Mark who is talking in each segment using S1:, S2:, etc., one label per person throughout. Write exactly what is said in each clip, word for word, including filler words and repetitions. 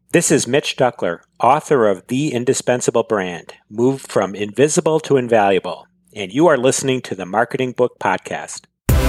S1: This is Mitch Duckler, author of The Indispensable Brand, Move from Invisible to Invaluable, and you are listening to the Marketing Book Podcast.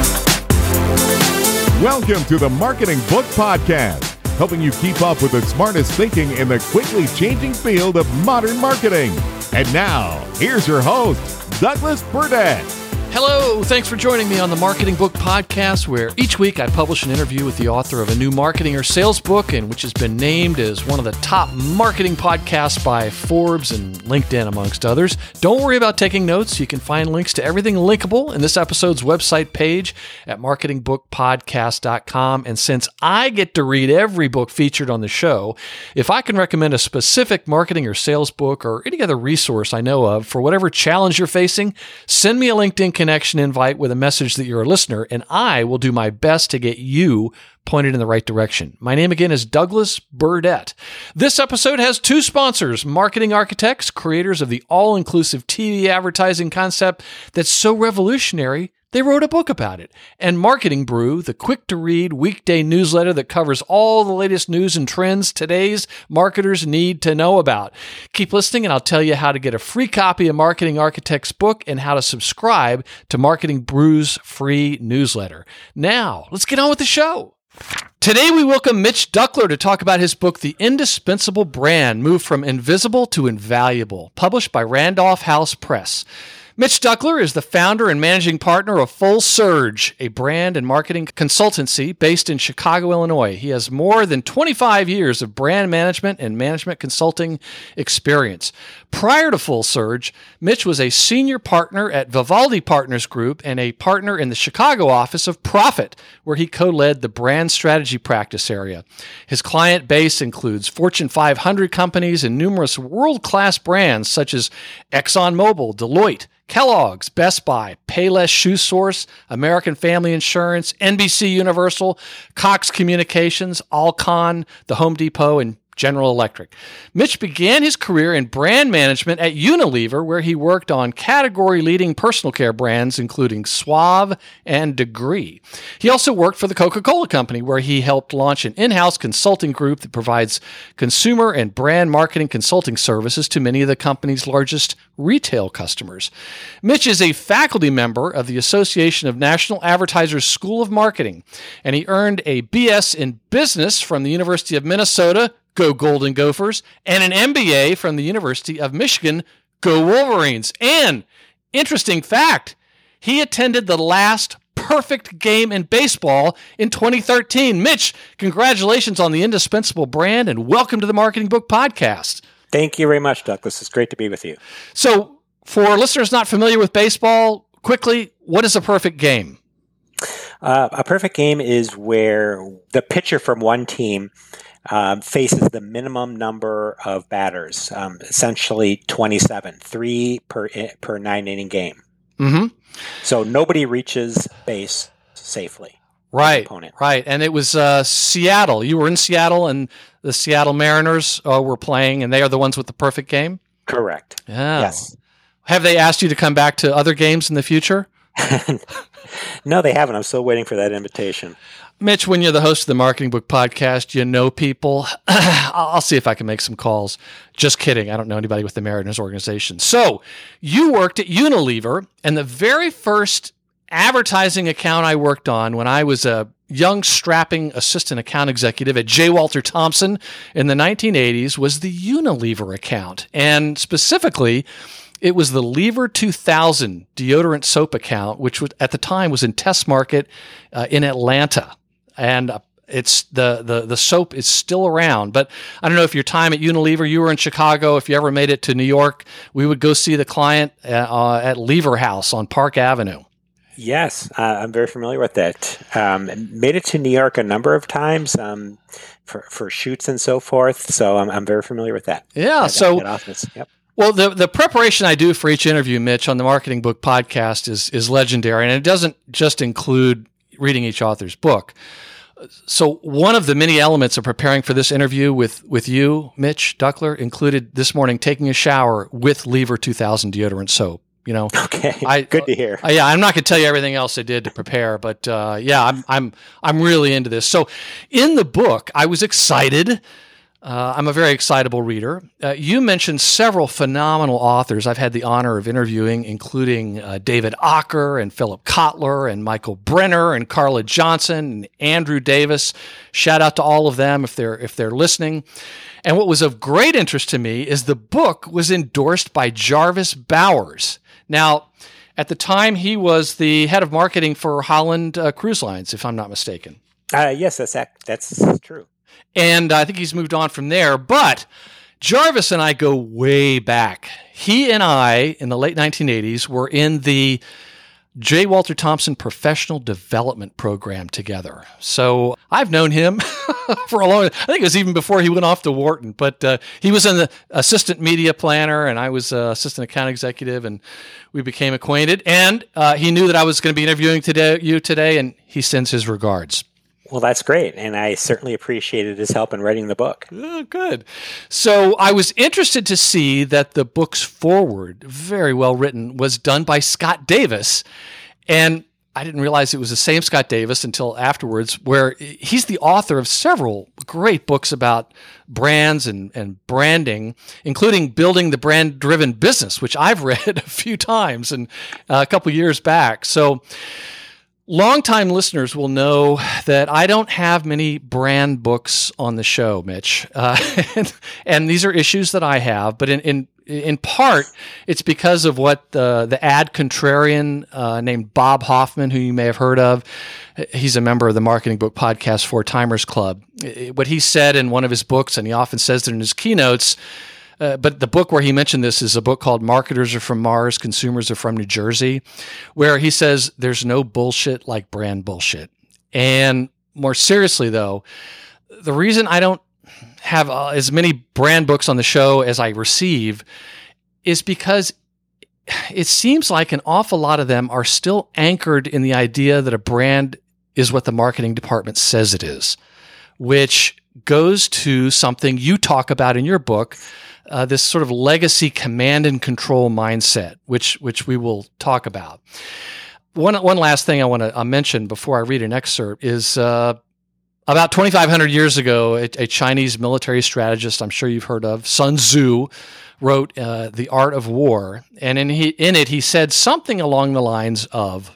S2: Welcome to the Marketing Book Podcast, helping you keep up with the smartest thinking in the quickly changing field of modern marketing. And now, here's your host, Douglas Burdett.
S3: Hello, thanks for joining me on the Marketing Book Podcast, where each week I publish an interview with the author of a new marketing or sales book, and which has been named as one of the top marketing podcasts by Forbes and LinkedIn, amongst others. Don't worry about taking notes. You can find links to everything linkable in this episode's website page at marketing book podcast dot com. And since I get to read every book featured on the show, if I can recommend a specific marketing or sales book or any other resource I know of for whatever challenge you're facing, send me a LinkedIn connection invite with a message that you're a listener, and I will do my best to get you pointed in the right direction. My name again is Douglas Burdett. This episode has two sponsors, Marketing Architects, creators of the all-inclusive T V advertising concept that's so revolutionary, they wrote a book about it, and Marketing Brew, the quick-to-read weekday newsletter that covers all the latest news and trends today's marketers need to know about. Keep listening, and I'll tell you how to get a free copy of Marketing Architect's book and how to subscribe to Marketing Brew's free newsletter. Now, let's get on with the show. Today, we welcome Mitch Duckler to talk about his book, The Indispensable Brand, Move from Invisible to Invaluable, published by Randolph House Press. Mitch Duckler is the founder and managing partner of Full Surge, a brand and marketing consultancy based in Chicago, Illinois. He has more than twenty-five years of brand management and management consulting experience. Prior to Full Surge, Mitch was a senior partner at Vivaldi Partners Group and a partner in the Chicago office of Profit, where he co-led the brand strategy practice area. His client base includes Fortune five hundred companies and numerous world-class brands such as ExxonMobil, Deloitte, Kellogg's, Best Buy, Payless Shoe Source, American Family Insurance, N B C Universal, Cox Communications, Alcon, The Home Depot, and General Electric. Mitch began his career in brand management at Unilever, where he worked on category-leading personal care brands, including Suave and Degree. He also worked for the Coca-Cola Company, where he helped launch an in-house consulting group that provides consumer and brand marketing consulting services to many of the company's largest retail customers. Mitch is a faculty member of the Association of National Advertisers School of Marketing, and he earned a B S in Business from the University of Minnesota, Go Golden Gophers, and an M B A from the University of Michigan, Go Wolverines. And, interesting fact, he attended the last perfect game in baseball in twenty thirteen. Mitch, congratulations on the Indispensable Brand, and welcome to the Marketing Book Podcast.
S1: Thank you very much, Douglas. It's great to be with you.
S3: So, for listeners not familiar with baseball, quickly, what is a perfect game?
S1: Uh, a perfect game is where the pitcher from one team um, faces the minimum number of batters, um, essentially twenty-seven, three per per nine-inning game.
S3: Mm-hmm.
S1: So nobody reaches base safely.
S3: Right, right. And it was uh, Seattle. You were in Seattle, and the Seattle Mariners uh, were playing, and they are the ones with the perfect game?
S1: Correct.
S3: Yeah.
S1: Yes.
S3: Have they asked you to come back to other games in the future?
S1: No, they haven't. I'm still waiting for that invitation.
S3: Mitch, when you're the host of the Marketing Book Podcast, you know people. I'll see if I can make some calls. Just kidding. I don't know anybody with the Mariners organization. So you worked at Unilever, and the very first advertising account I worked on when I was a young, strapping assistant account executive at J. Walter Thompson in the nineteen eighties was the Unilever account. And specifically, it was the Lever two thousand deodorant soap account, which was, at the time was in test market uh, in Atlanta. And uh, it's the, the the soap is still around. But I don't know if your time at Unilever, you were in Chicago, if you ever made it to New York, we would go see the client uh, at Lever House on Park Avenue.
S1: Yes, uh, I'm very familiar with that. Um, made it to New York a number of times um, for, for shoots and so forth. So I'm, I'm very familiar with that.
S3: Yeah.
S1: That,
S3: so,
S1: that office. Yep.
S3: Well, the the preparation I do for each interview, Mitch, on the Marketing Book Podcast is is legendary, and it doesn't just include reading each author's book. So one of the many elements of preparing for this interview with, with you, Mitch Duckler, included this morning taking a shower with Lever two thousand deodorant soap. You know,
S1: okay,
S3: I,
S1: good to hear.
S3: Uh, yeah, I'm not going to tell you everything else I did to prepare, but uh, yeah, I'm I'm I'm really into this. So, in the book, I was excited Uh, I'm a very excitable reader. Uh, you mentioned several phenomenal authors I've had the honor of interviewing, including uh, David Ocker and Philip Kotler and Michael Brenner and Carla Johnson and Andrew Davis. Shout out to all of them if they're if they're listening. And what was of great interest to me is the book was endorsed by Jarvis Bowers. Now, at the time, he was the head of marketing for Holland uh, Cruise Lines, if I'm not mistaken.
S1: Uh, yes, that's that's true.
S3: And I think he's moved on from there. But Jarvis and I go way back. He and I, in the late nineteen eighties, were in the J. Walter Thompson Professional Development Program together. So I've known him for a long time. I think it was even before he went off to Wharton. But uh, he was an assistant media planner, and I was uh, assistant account executive, and we became acquainted. And uh, he knew that I was going to be interviewing today, you today, and he sends his regards.
S1: Well, that's great, and I certainly appreciated his help in writing the book.
S3: Oh, good. So I was interested to see that the book's foreword, very well written, was done by Scott Davis, and I didn't realize it was the same Scott Davis until afterwards, where he's the author of several great books about brands and, and branding, including Building the Brand-Driven Business, which I've read a few times and uh, a couple years back. So longtime listeners will know that I don't have many brand books on the show, Mitch. Uh, and, and these are issues that I have, but in, in, in part, it's because of what uh, the ad contrarian uh, named Bob Hoffman, who you may have heard of, he's a member of the Marketing Book Podcast Four Timers Club. What he said in one of his books, and he often says it in his keynotes, Uh, but the book where he mentioned this is a book called Marketers Are From Mars, Consumers Are From New Jersey, where he says there's no bullshit like brand bullshit. And more seriously, though, the reason I don't have uh, as many brand books on the show as I receive is because it seems like an awful lot of them are still anchored in the idea that a brand is what the marketing department says it is, which goes to something you talk about in your book, Uh, this sort of legacy command and control mindset, which which we will talk about. One one last thing I want to uh, mention before I read an excerpt is uh, about twenty-five hundred years ago, a, a Chinese military strategist I'm sure you've heard of, Sun Tzu, wrote uh, The Art of War. And in, he, in it, he said something along the lines of,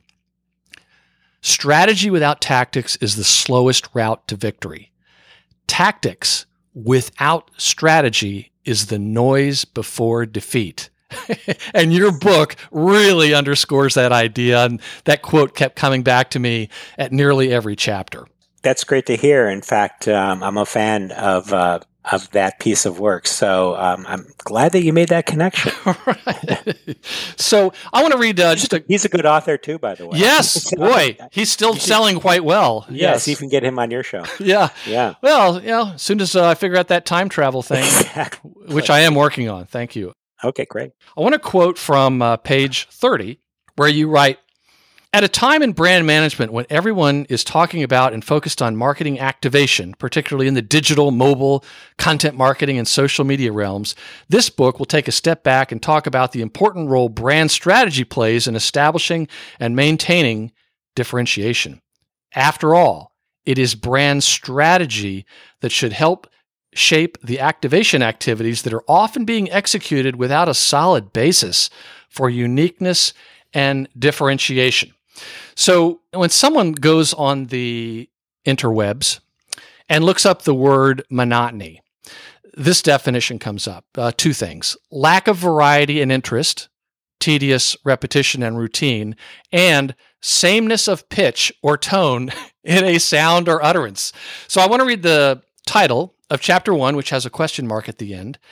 S3: strategy without tactics is the slowest route to victory. Tactics without strategy is the noise before defeat. And your book really underscores that idea. And that quote kept coming back to me at nearly every chapter.
S1: That's great to hear. In fact, um, I'm a fan of uh, of that piece of work. So um, I'm glad that you made that connection.
S3: Right. So I want to read uh, just a...
S1: He's a good author too, by the way.
S3: Yes, boy, he's still selling quite well.
S1: Yes,
S3: yes,
S1: you can get him on your show.
S3: Yeah.
S1: Yeah.
S3: Well, you know, as soon as uh, I figure out that time travel thing,
S1: Exactly.
S3: which I am working on. Thank you.
S1: Okay, great.
S3: I want to quote from uh, page thirty, where you write, at a time in brand management when everyone is talking about and focused on marketing activation, particularly in the digital, mobile, content marketing, and social media realms, this book will take a step back and talk about the important role brand strategy plays in establishing and maintaining differentiation. After all, it is brand strategy that should help shape the activation activities that are often being executed without a solid basis for uniqueness and differentiation. So when someone goes on the interwebs and looks up the word monotony, this definition comes up. Uh, two things: lack of variety and interest, tedious repetition and routine, and sameness of pitch or tone in a sound or utterance. So I want to read the title of chapter one, which has a question mark at the end,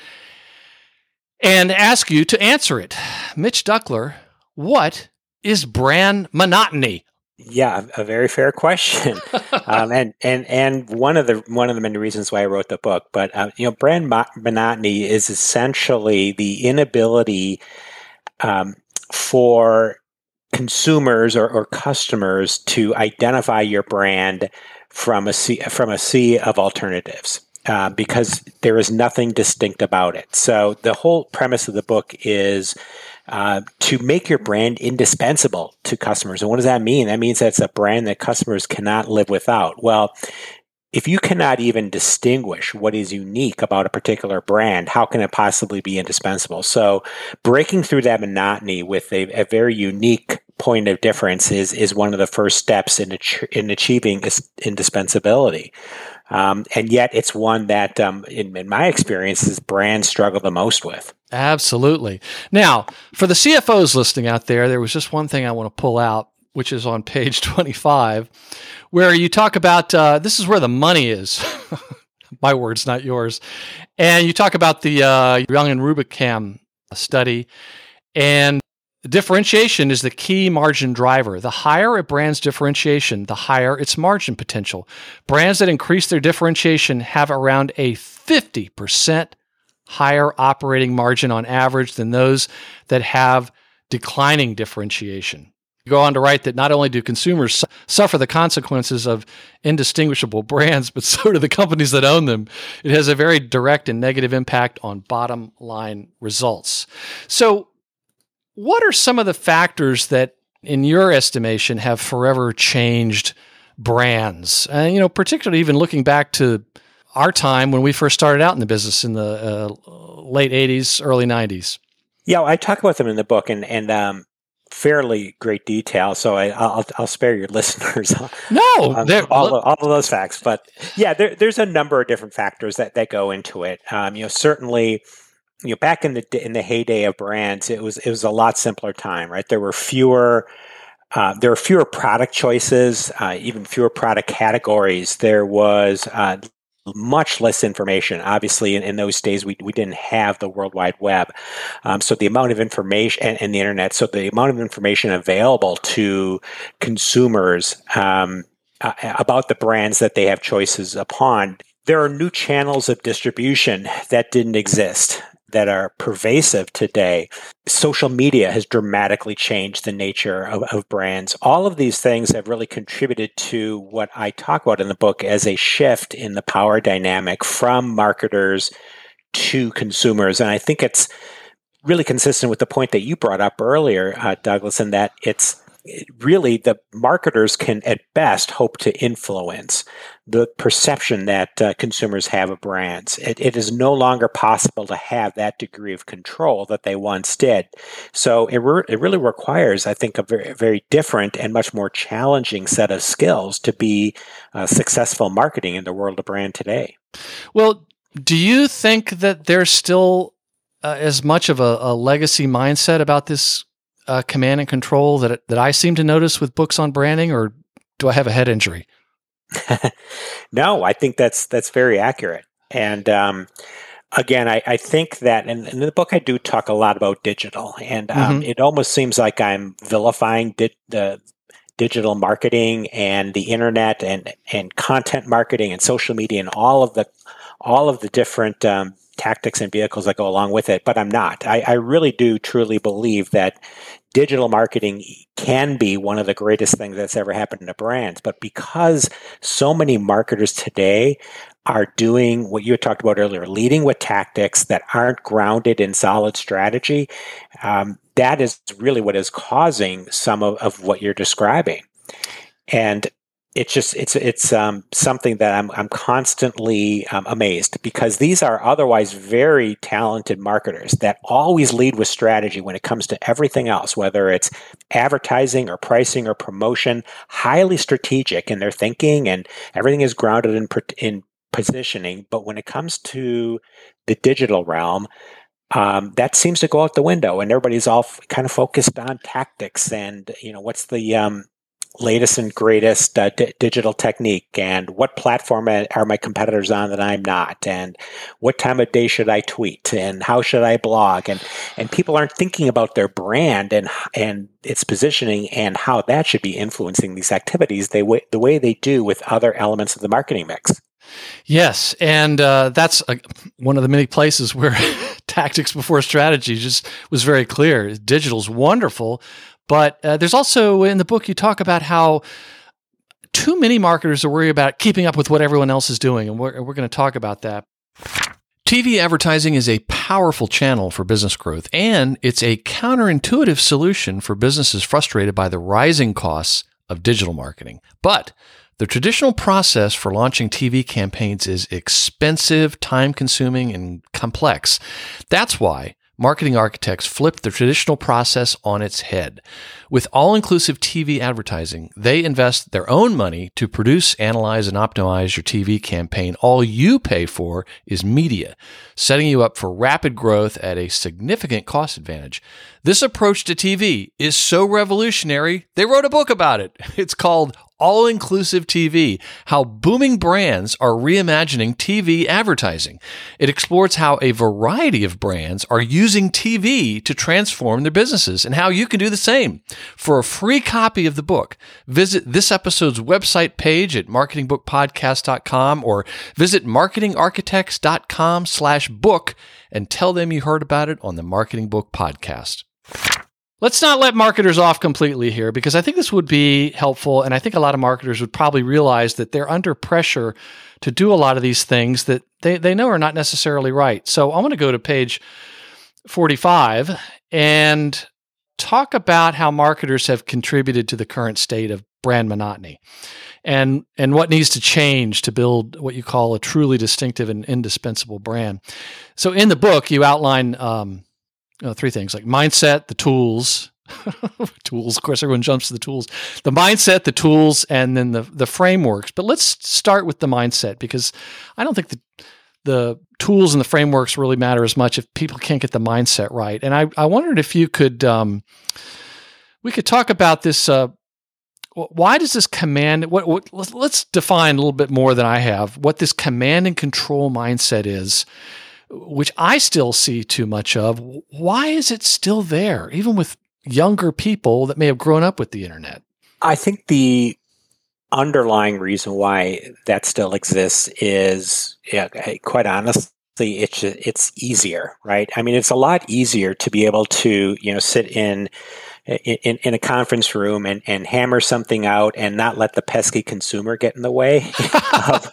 S3: and ask you to answer it. Mitch Duckler, what is brand monotony?
S1: Yeah, a very fair question, um, and and and one of the one of the many reasons why I wrote the book. But uh, you know, brand mo- monotony is essentially the inability um, for consumers or, or customers to identify your brand from a sea, from a sea of alternatives. Uh, because there is nothing distinct about it. So the whole premise of the book is uh, to make your brand indispensable to customers. And what does that mean? That means that it's a brand that customers cannot live without. Well, if you cannot even distinguish what is unique about a particular brand, how can it possibly be indispensable? So breaking through that monotony with a, a very unique point of difference is, is one of the first steps in, ach- in achieving indispensability. Um, and yet it's one that, um, in, in my experiences, brands struggle the most with.
S3: Absolutely. Now, for the C F Os listening out there, there was just one thing I want to pull out, which is on page twenty-five, where you talk about, uh, this is where the money is. My words, not yours. And you talk about the uh, Young and Rubicam study, and differentiation is the key margin driver. The higher a brand's differentiation, the higher its margin potential. Brands that increase their differentiation have around a fifty percent higher operating margin on average than those that have declining differentiation. You go on to write that not only do consumers su- suffer the consequences of indistinguishable brands, but so do the companies that own them. It has a very direct and negative impact on bottom line results. So, what are some of the factors that, in your estimation, have forever changed brands? And, uh, you know, particularly even looking back to our time when we first started out in the business in the uh, late eighties, early nineties.
S1: Yeah, I talk about them in the book in, in um, fairly great detail, so I, I'll, I'll spare your listeners
S3: no,
S1: um, all, of, all of those facts. But yeah, there, there's a number of different factors that, that go into it. Um, you know, certainly, you know, back in the in the heyday of brands, it was it was a lot simpler time, right? There were fewer. Uh, there were fewer product choices, uh, even fewer product categories. There was uh, much less information. Obviously, in, in those days, we, we didn't have the World Wide Web. Um, so the amount of information and, and the internet, so the amount of information available to consumers um, uh, about the brands that they have choices upon, there are new channels of distribution that didn't exist, that are pervasive today. Social media has dramatically changed the nature of, of brands. All of these things have really contributed to what I talk about in the book as a shift in the power dynamic from marketers to consumers. And I think it's really consistent with the point that you brought up earlier, uh, Douglas, in that it's it really the marketers can at best hope to influence the perception that uh, consumers have of brands. It, it is no longer possible to have that degree of control that they once did. So it, re- it really requires, I think, a very, very different and much more challenging set of skills to be uh, successful marketing in the world of brand today.
S3: Well, do you think that there's still uh, as much of a, a legacy mindset about this Uh, command and control that that I seem to notice with books on branding, or do I have a head injury?
S1: No, I think that's that's very accurate. And um, again, I, I think that in, in the book I do talk a lot about digital, and um, mm-hmm. it almost seems like I'm vilifying di- the digital marketing and the internet and and content marketing and social media and all of the all of the different um, tactics and vehicles that go along with it, but I'm not. I, I really do truly believe that digital marketing can be one of the greatest things that's ever happened to brands. But because so many marketers today are doing what you had talked about earlier, leading with tactics that aren't grounded in solid strategy, um, that is really what is causing some of, of what you're describing. And It's just it's it's um, something that I'm I'm constantly um, amazed, because these are otherwise very talented marketers that always lead with strategy when it comes to everything else, whether it's advertising or pricing or promotion, highly strategic in their thinking, and everything is grounded in in positioning. But when it comes to the digital realm, um, that seems to go out the window, and everybody's all f- kind of focused on tactics and, you know, what's the um, latest and greatest uh, d- digital technique, and what platform are my competitors on that I'm not, and what time of day should I tweet, and how should I blog, and and people aren't thinking about their brand and and its positioning and how that should be influencing these activities they w- the way they do with other elements of the marketing mix.
S3: Yes, and uh, that's a, one of the many places where tactics before strategy just was very clear. Digital's wonderful. But uh, there's also, in the book, you talk about how too many marketers are worried about keeping up with what everyone else is doing, and we're, we're going to talk about that. T V advertising is a powerful channel for business growth, and it's a counterintuitive solution for businesses frustrated by the rising costs of digital marketing. But The traditional process for launching T V campaigns is expensive, time-consuming, and complex. That's why marketing architects flip the traditional process on its head. With all-inclusive T V advertising, they invest their own money to produce, analyze, and optimize your T V campaign. All you pay for is media, setting you up for rapid growth at a significant cost advantage. This approach to T V is so revolutionary, they wrote a book about it. It's called All-Inclusive T V, How Booming Brands Are Reimagining T V Advertising. It explores how a variety of brands are using T V to transform their businesses and how you can do the same. For a free copy of the book, visit this episode's website page at marketing book podcast dot com or visit marketing architects dot com slash book and tell them you heard about it on the Marketing Book Podcast. Let's not let marketers off completely here, because I think this would be helpful, and I think a lot of marketers would probably realize that they're under pressure to do a lot of these things that they, they know are not necessarily right. So I want to go to page forty-five and talk about how marketers have contributed to the current state of brand monotony and, and what needs to change to build what you call a truly distinctive and indispensable brand. So in the book, you outline um, Uh, three things like mindset, the tools, tools. Of course, everyone jumps to the tools, the mindset, the tools, and then the, the frameworks. But let's start with the mindset, because I don't think the, the tools and the frameworks really matter as much if people can't get the mindset right. And I, I wondered if you could, um, we could talk about this. Uh, why does this command, what, what, let's define a little bit more than I have, what this command and control mindset is, which I still see too much of. Why is it still there, even with younger people that may have grown up with the internet?
S1: I think the underlying reason why that still exists is, yeah, quite honestly, it's just, it's easier, right? I mean, it's a lot easier to be able to, you know, sit in in, in a conference room and, and hammer something out and not let the pesky consumer get in the way of,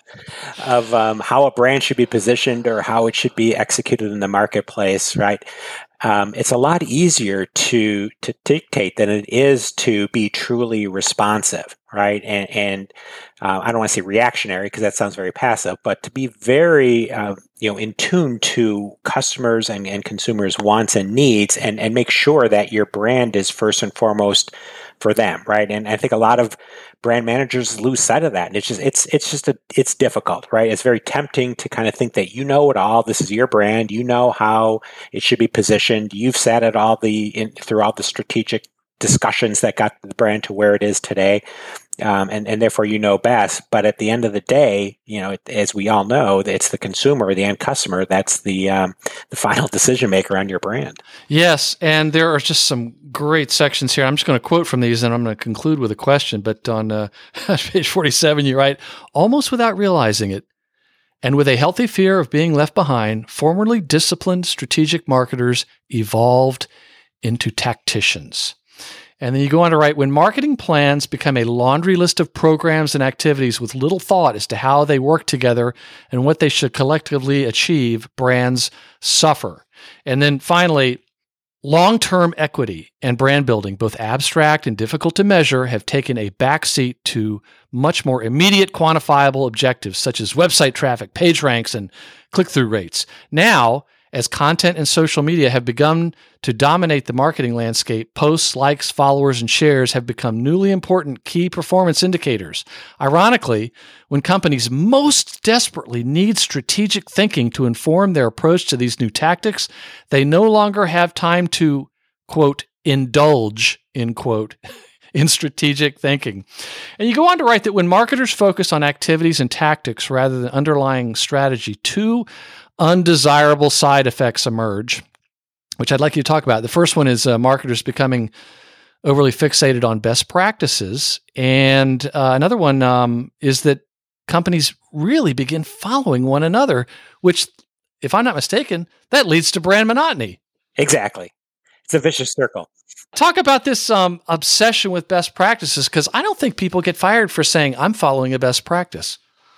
S1: of um, how a brand should be positioned or how it should be executed in the marketplace, right? Um, it's a lot easier to to dictate than it is to be truly responsive, right? And, and uh, I don't want to say reactionary because that sounds very passive, but to be very uh, you know in tune to customers and, and consumers' wants and needs, and, and make sure that your brand is first and foremost for them, right? And I think a lot of brand managers lose sight of that, and it's just it's it's just a it's difficult, right? It's very tempting to kind of think that you know it all. This is your brand. You know how it should be positioned. You've sat at all the in, throughout the strategic discussions that got the brand to where it is today, um, and and therefore you know best. But at the end of the day, you know, it, as we all know, it's the consumer, the end customer, that's the um, the final decision maker on your brand.
S3: Yes, and there are just some great sections here. I'm just going to quote from these, and I'm going to conclude with a question. But on uh, page forty-seven, you write, almost without realizing it, and with a healthy fear of being left behind, formerly disciplined strategic marketers evolved into tacticians. And then you go on to write, when marketing plans become a laundry list of programs and activities with little thought as to how they work together and what they should collectively achieve, brands suffer. And then finally, long-term equity and brand building, both abstract and difficult to measure, have taken a backseat to much more immediate quantifiable objectives such as website traffic, page ranks, and click-through rates. Now, as content and social media have begun to dominate the marketing landscape, posts, likes, followers, and shares have become newly important key performance indicators. Ironically, when companies most desperately need strategic thinking to inform their approach to these new tactics, they no longer have time to, quote, indulge, end quote, in strategic thinking. And you go on to write that when marketers focus on activities and tactics rather than underlying strategy, two undesirable side effects emerge, which I'd like you to talk about. The first one is uh, marketers becoming overly fixated on best practices. And uh, another one um, is that companies really begin following one another, which, if I'm not mistaken, that leads to brand monotony.
S1: Exactly. It's a vicious circle.
S3: Talk about this um, obsession with best practices, because I don't think people get fired for saying, I'm following a best practice.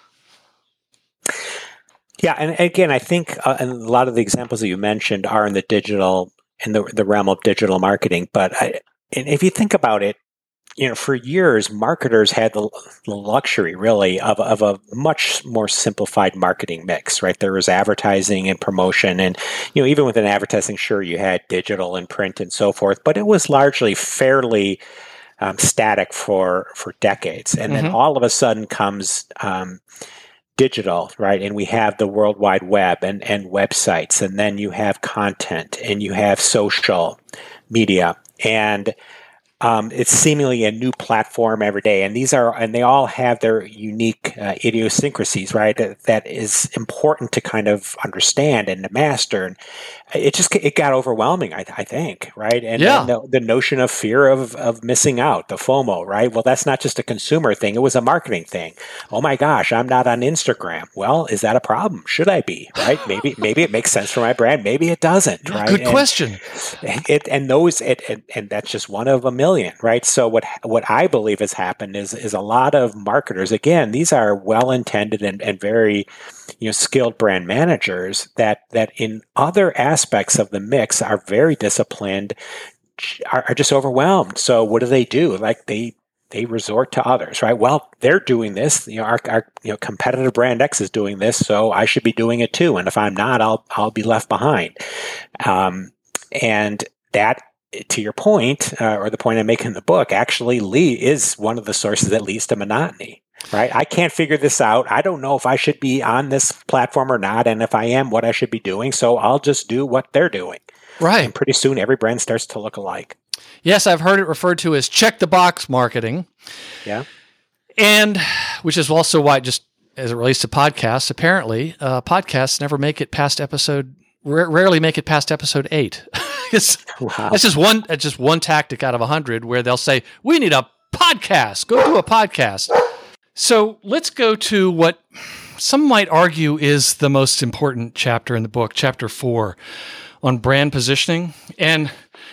S1: Yeah, and again, I think uh, and a lot of the examples that you mentioned are in the digital, in the, the realm of digital marketing. But I, and if you think about it, you know, for years, marketers had the, the luxury, really, of, of a much more simplified marketing mix, right? There was advertising and promotion, and, you know, even within advertising, sure, you had digital and print and so forth, but it was largely fairly um, static for for decades. And mm-hmm. then all of a sudden comes um, digital, right? And we have the World Wide Web and, and websites, and then you have content, and you have social media, and Um, it's seemingly a new platform every day, and these are, and they all have their unique uh, idiosyncrasies, right? That, that is important to kind of understand and to master. And it just it got overwhelming, I, I think, right? And,
S3: yeah.
S1: and the, the notion of fear of of missing out, the FOMO, right? Well, that's not just a consumer thing; it was a marketing thing. Oh my gosh, I'm not on Instagram. Well, is that a problem? Should I be? Right? Maybe maybe it makes sense for my brand. Maybe it doesn't. Right?
S3: Good
S1: and,
S3: question.
S1: It and those it, and, and that's just one of a million, right? So what what I believe has happened is is a lot of marketers. Again, these are well intended and, and very, you know, skilled brand managers that that in other aspects of the mix are very disciplined, are, are just overwhelmed. So what do they do? Like they they resort to others, right? Well, they're doing this. You know, our, our you know competitor brand X is doing this, so I should be doing it too. And if I'm not, I'll I'll be left behind. Um, and that, to your point, uh, or the point I make in the book, actually Lee is one of the sources that leads to monotony, right? I can't figure this out. I don't know if I should be on this platform or not, and if I am, what I should be doing. So I'll just do what they're doing.
S3: Right.
S1: And pretty soon every brand starts to look alike.
S3: Yes, I've heard it referred to as check the box marketing.
S1: Yeah.
S3: And which is also why, just as it relates to podcasts, apparently uh, podcasts never make it past episode, r- rarely make it past episode eight. It's, wow. That's just one. That's just one tactic out of a hundred where they'll say, "We need a podcast. Go do a podcast." So let's go to what some might argue is the most important chapter in the book, chapter four, on brand positioning. And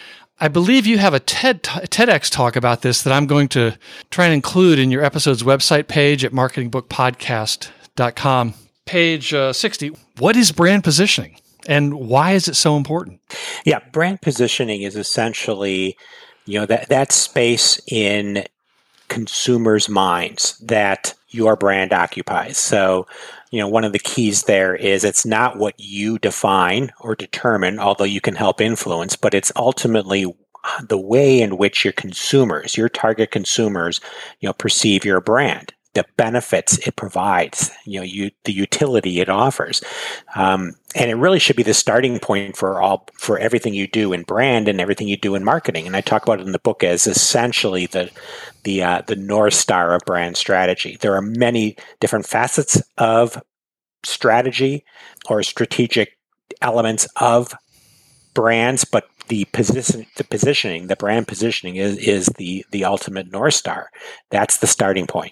S3: I believe you have a TED TEDx talk about this that I'm going to try and include in your episode's website page at marketing book podcast dot com, page uh, sixty. What is brand positioning? And why is it so important?
S1: Yeah, brand positioning is essentially, you know, that, that space in consumers' minds that your brand occupies. So, you know, one of the keys there is it's not what you define or determine, although you can help influence, but it's ultimately the way in which your consumers, your target consumers, you know, perceive your brand, the benefits it provides, you know, you, the utility it offers. Um, and it really should be the starting point for all, for everything you do in brand and everything you do in marketing. And I talk about it in the book as essentially the, the, uh, the North Star of brand strategy. There are many different facets of strategy or strategic elements of brands, but the position, the positioning, the brand positioning is, is the, the ultimate North Star. That's the starting point.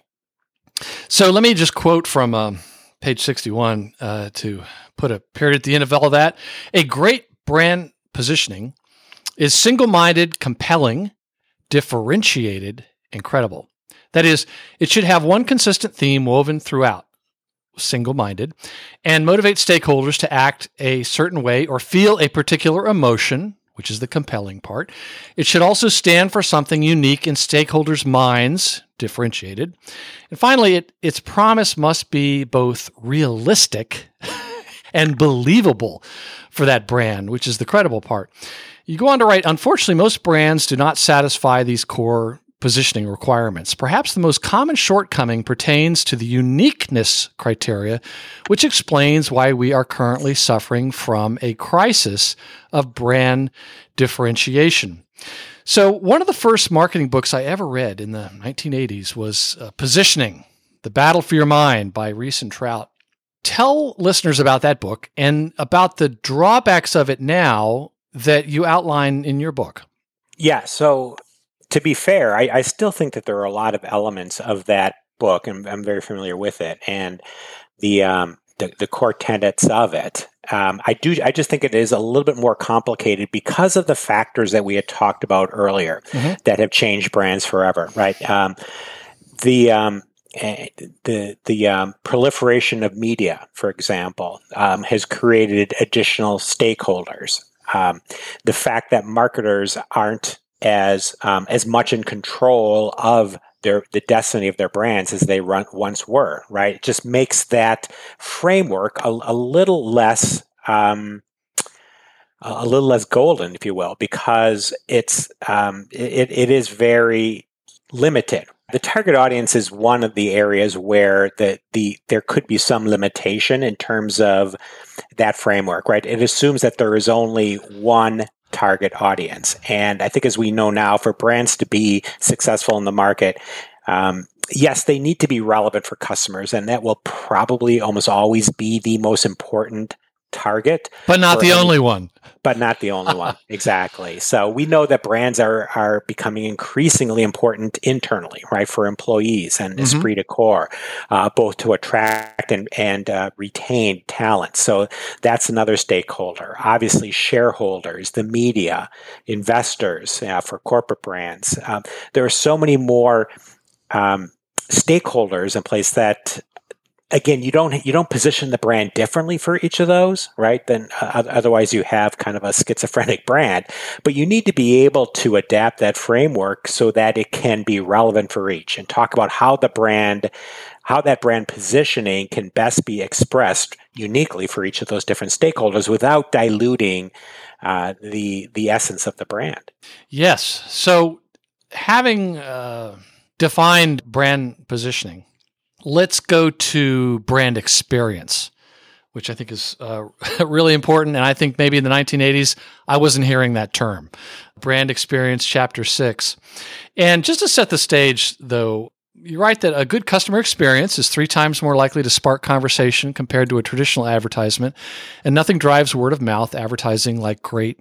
S3: So let me just quote from um, page sixty-one uh, to put a period at the end of all of that. A great brand positioning is single-minded, compelling, differentiated, and credible. That is, it should have one consistent theme woven throughout, single-minded, and motivate stakeholders to act a certain way or feel a particular emotion, which is the compelling part. It should also stand for something unique in stakeholders' minds, differentiated. And finally, it, its promise must be both realistic and believable for that brand, which is the credible part. You go on to write, unfortunately, most brands do not satisfy these core positioning requirements. Perhaps the most common shortcoming pertains to the uniqueness criteria, which explains why we are currently suffering from a crisis of brand differentiation. So one of the first marketing books I ever read in the nineteen eighties was uh, Positioning, The Battle for Your Mind by Rees and Trout. Tell listeners about that book and about the drawbacks of it now that you outline in your book.
S1: Yeah, so to be fair, I, I still think that there are a lot of elements of that book, and I'm very familiar with it, and the um, the, the core tenets of it. Um, I do. I just think it is a little bit more complicated because of the factors that we had talked about earlier mm-hmm. that have changed brands forever. Right. Um, the um, the the um, proliferation of media, for example, um, has created additional stakeholders. Um, the fact that marketers aren't as um, as much in control of their the destiny of their brands as they run, once were, right? It just makes that framework a, a little less um, a little less golden, if you will, because it's um, it, it is very limited. The target audience is one of the areas where the, the there could be some limitation in terms of that framework, right? It assumes that there is only one target audience. And I think as we know now, for brands to be successful in the market, um, yes, they need to be relevant for customers, and that will probably almost always be the most important target.
S3: But not the
S1: any,
S3: only one.
S1: But not the only one. Exactly. So we know that brands are are becoming increasingly important internally, right, for employees and mm-hmm. esprit de corps, uh, both to attract and, and uh, retain talent. So that's another stakeholder. Obviously, shareholders, the media, investors uh, for corporate brands. Um, there are so many more um, stakeholders in place that, again, you don't you don't position the brand differently for each of those, right? Then uh, otherwise you have kind of a schizophrenic brand. But you need to be able to adapt that framework so that it can be relevant for each, and talk about how the brand, how that brand positioning can best be expressed uniquely for each of those different stakeholders without diluting uh, the the essence of the brand.
S3: Yes. So having uh, defined brand positioning, let's go to brand experience, which I think is uh, really important. And I think maybe in the nineteen eighties, I wasn't hearing that term. Brand experience, chapter six. And just to set the stage, though, you write that a good customer experience is three times more likely to spark conversation compared to a traditional advertisement, and nothing drives word of mouth advertising like great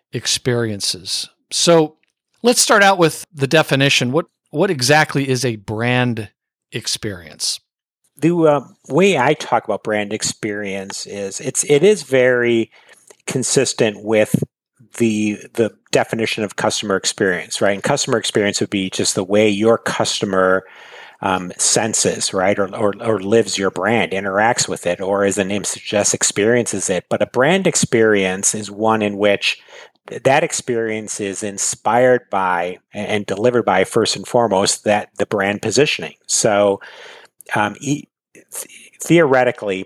S3: experiences. So let's start out with the definition. What what exactly is a brand experience?
S1: The uh, way I talk about brand experience is it's it is very consistent with the the definition of customer experience, right? And customer experience would be just the way your customer um, senses, right, or, or or lives your brand, interacts with it, or as the name suggests, experiences it. But a brand experience is one in which that experience is inspired by and delivered by, first and foremost, that the brand positioning. So um, e- theoretically,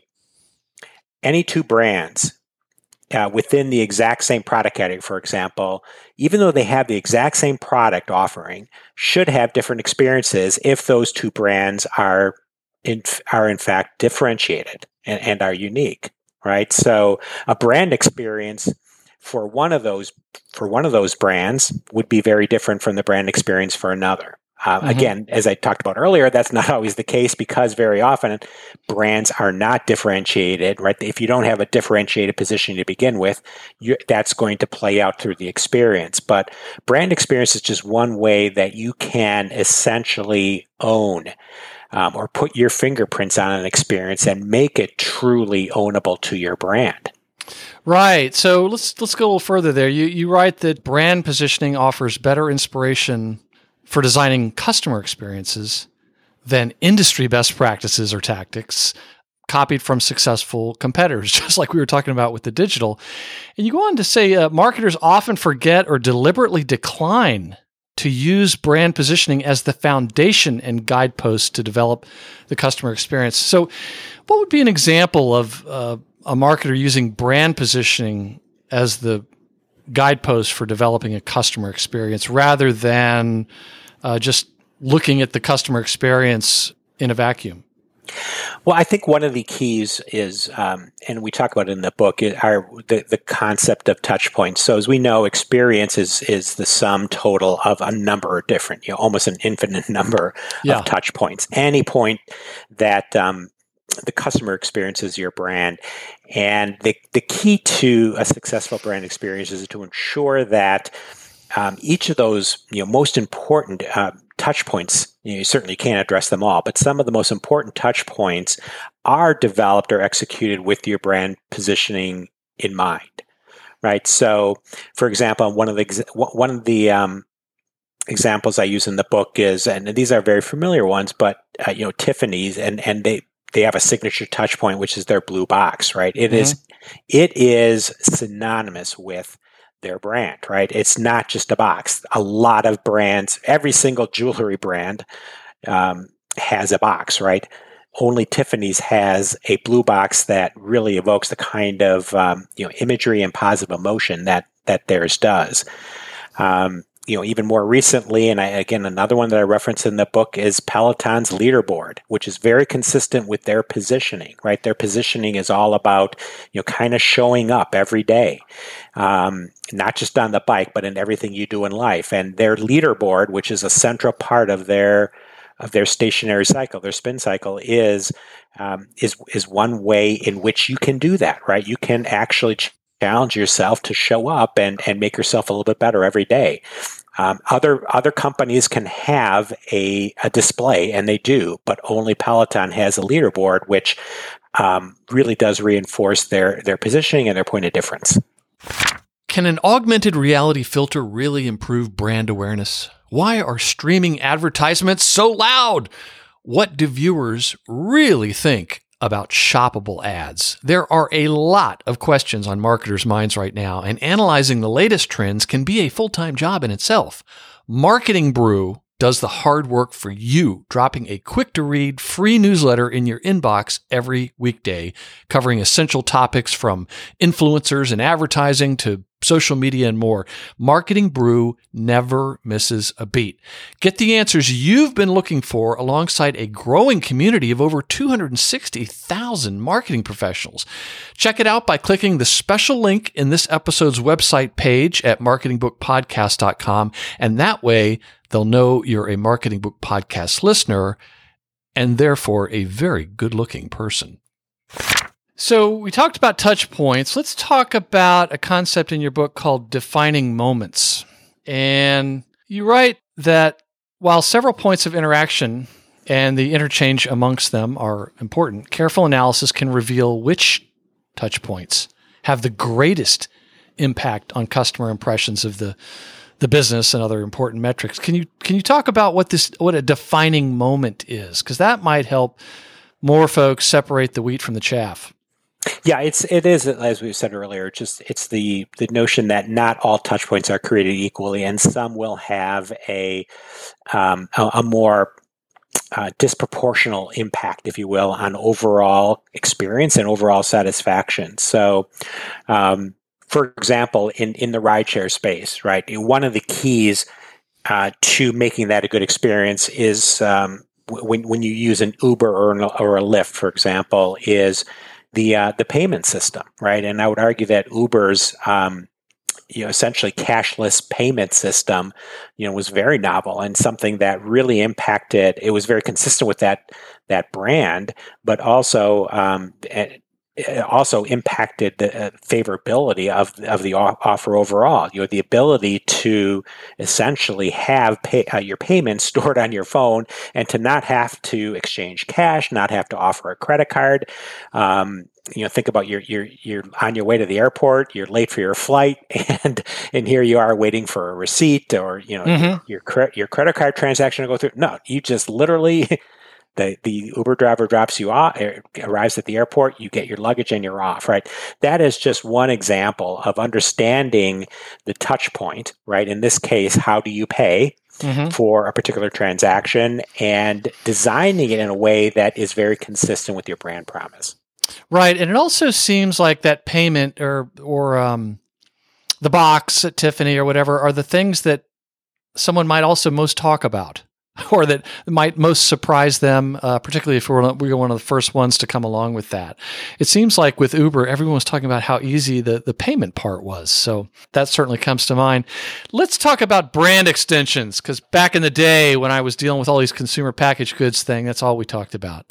S1: any two brands uh, within the exact same product category, for example, even though they have the exact same product offering, should have different experiences if those two brands are in, are in fact differentiated and, and are unique, right? So a brand experience for one of those for one of those brands would be very different from the brand experience for another. Uh, mm-hmm. Again, as I talked about earlier, that's not always the case, because very often brands are not differentiated, right? If you don't have a differentiated position to begin with, you, that's going to play out through the experience. But brand experience is just one way that you can essentially own um, or put your fingerprints on an experience and make it truly ownable to your brand.
S3: Right. So let's let's go a little further there. You you write that brand positioning offers better inspiration for designing customer experiences than industry best practices or tactics copied from successful competitors, just like we were talking about with the digital. And you go on to say uh, marketers often forget or deliberately decline to use brand positioning as the foundation and guidepost to develop the customer experience. So what would be an example of uh, a marketer using brand positioning as the guidepost for developing a customer experience rather than uh, just looking at the customer experience in a vacuum?
S1: Well, I think one of the keys is, um, and we talk about it in the book, are the, the concept of touch points. So as we know, experience is, is the sum total of a number of different, you know, almost an infinite number
S3: yeah.
S1: of touch points. Any point that um, the customer experiences your brand. And the, the key to a successful brand experience is to ensure that um, each of those, you know, most important uh, touch points, you know, you certainly can't address them all, but some of the most important touch points are developed or executed with your brand positioning in mind, right? So, for example, one of the one of the um, examples I use in the book is, and these are very familiar ones, but uh, you know, Tiffany's, and and they. They have a signature touch point, which is their blue box, right? It mm-hmm. is, it is synonymous with their brand, right? It's not just a box. A lot of brands, every single jewelry brand um, has a box, right? Only Tiffany's has a blue box that really evokes the kind of um, you know imagery and positive emotion that that theirs does. Um, you know, even more recently, and I, again, another one that I reference in the book is Peloton's leaderboard, which is very consistent with their positioning, right? Their positioning is all about, you know, kind of showing up every day, um, not just on the bike, but in everything you do in life. And their leaderboard, which is a central part of their of their stationary cycle, their spin cycle, is um, is is one way in which you can do that, right? You can actually ch- challenge yourself to show up and, and make yourself a little bit better every day. Um, other other companies can have a, a display, and they do, but only Peloton has a leaderboard, which um, really does reinforce their, their positioning and their point of difference.
S3: Can an augmented reality filter really improve brand awareness? Why are streaming advertisements so loud? What do viewers really think about shoppable ads? There are a lot of questions on marketers' minds right now, and analyzing the latest trends can be a full-time job in itself. Marketing Brew does the hard work for you, dropping a quick-to-read free newsletter in your inbox every weekday, covering essential topics from influencers and advertising to social media and more. Marketing Brew never misses a beat. Get the answers you've been looking for alongside a growing community of over two hundred sixty thousand marketing professionals. Check it out by clicking the special link in this episode's website page at marketing book podcast dot com, and that way they'll know you're a Marketing Book Podcast listener and therefore a very good-looking person. So we talked about touch points. Let's talk about a concept in your book called defining moments. And you write that while several points of interaction and the interchange amongst them are important, careful analysis can reveal which touch points have the greatest impact on customer impressions of the, the business and other important metrics. Can you can you talk about what this what a defining moment is? Because that might help more folks separate the wheat from the chaff.
S1: Yeah, it's it is, as we said earlier, just it's the the notion that not all touch points are created equally, and some will have a um, a, a more uh, disproportional impact, if you will, on overall experience and overall satisfaction. So, um, for example, in in the rideshare space, right, one of the keys uh, to making that a good experience is um, when when you use an Uber or an, or a Lyft, for example, is the uh, the payment system, right? And I would argue that Uber's um, you know essentially cashless payment system, you know, was very novel and something that really impacted. It was very consistent with that that brand, but also um, it also impacted the uh, favorability of of the offer overall. You know, the ability to essentially have pay, uh, your payments stored on your phone and to not have to exchange cash, not have to offer a credit card. Um, you know, think about you're you're you're on your way to the airport, you're late for your flight, and and here you are waiting for a receipt or you know mm-hmm. your your, your credit card transaction to go through. No, you just literally. The the Uber driver drops you off, arrives at the airport, you get your luggage and you're off, right? That is just one example of understanding the touch point, right? In this case, how do you pay mm-hmm. for a particular transaction and designing it in a way that is very consistent with your brand promise.
S3: Right. And it also seems like that payment or, or um, the box at Tiffany or whatever are the things that someone might also most talk about. Or that might most surprise them, uh, particularly if we're, we're one of the first ones to come along with that. It seems like with Uber, everyone was talking about how easy the, the payment part was. So that certainly comes to mind. Let's talk about brand extensions, because back in the day when I was dealing with all these consumer packaged goods thing, that's all we talked about.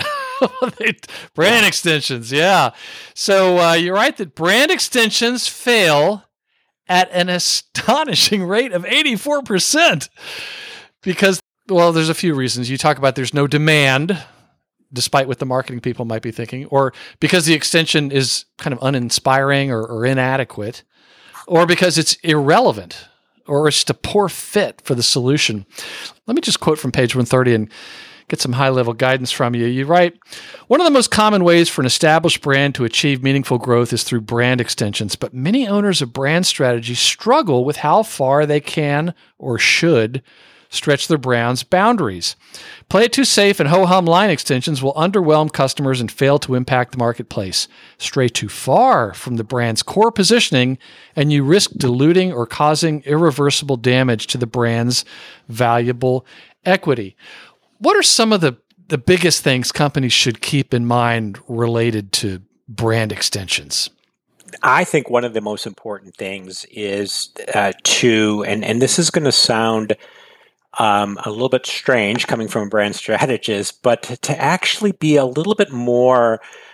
S3: Brand extensions, yeah. So uh, you're right that brand extensions fail at an astonishing rate of eighty-four percent because well, there's a few reasons. You talk about there's no demand, despite what the marketing people might be thinking, or because the extension is kind of uninspiring or, or inadequate, or because it's irrelevant, or it's just a poor fit for the solution. Let me just quote from page one thirty and get some high-level guidance from you. You write, one of the most common ways for an established brand to achieve meaningful growth is through brand extensions, but many owners of brand strategy struggle with how far they can or should stretch their brand's boundaries. Play it too safe and ho-hum line extensions will underwhelm customers and fail to impact the marketplace. Stray too far from the brand's core positioning, and you risk diluting or causing irreversible damage to the brand's valuable equity. What are some of the, the biggest things companies should keep in mind related to brand extensions?
S1: I think one of the most important things is uh, to, and, and this is going to sound Um, a little bit strange coming from a brand strategist, but to, to actually be a little bit more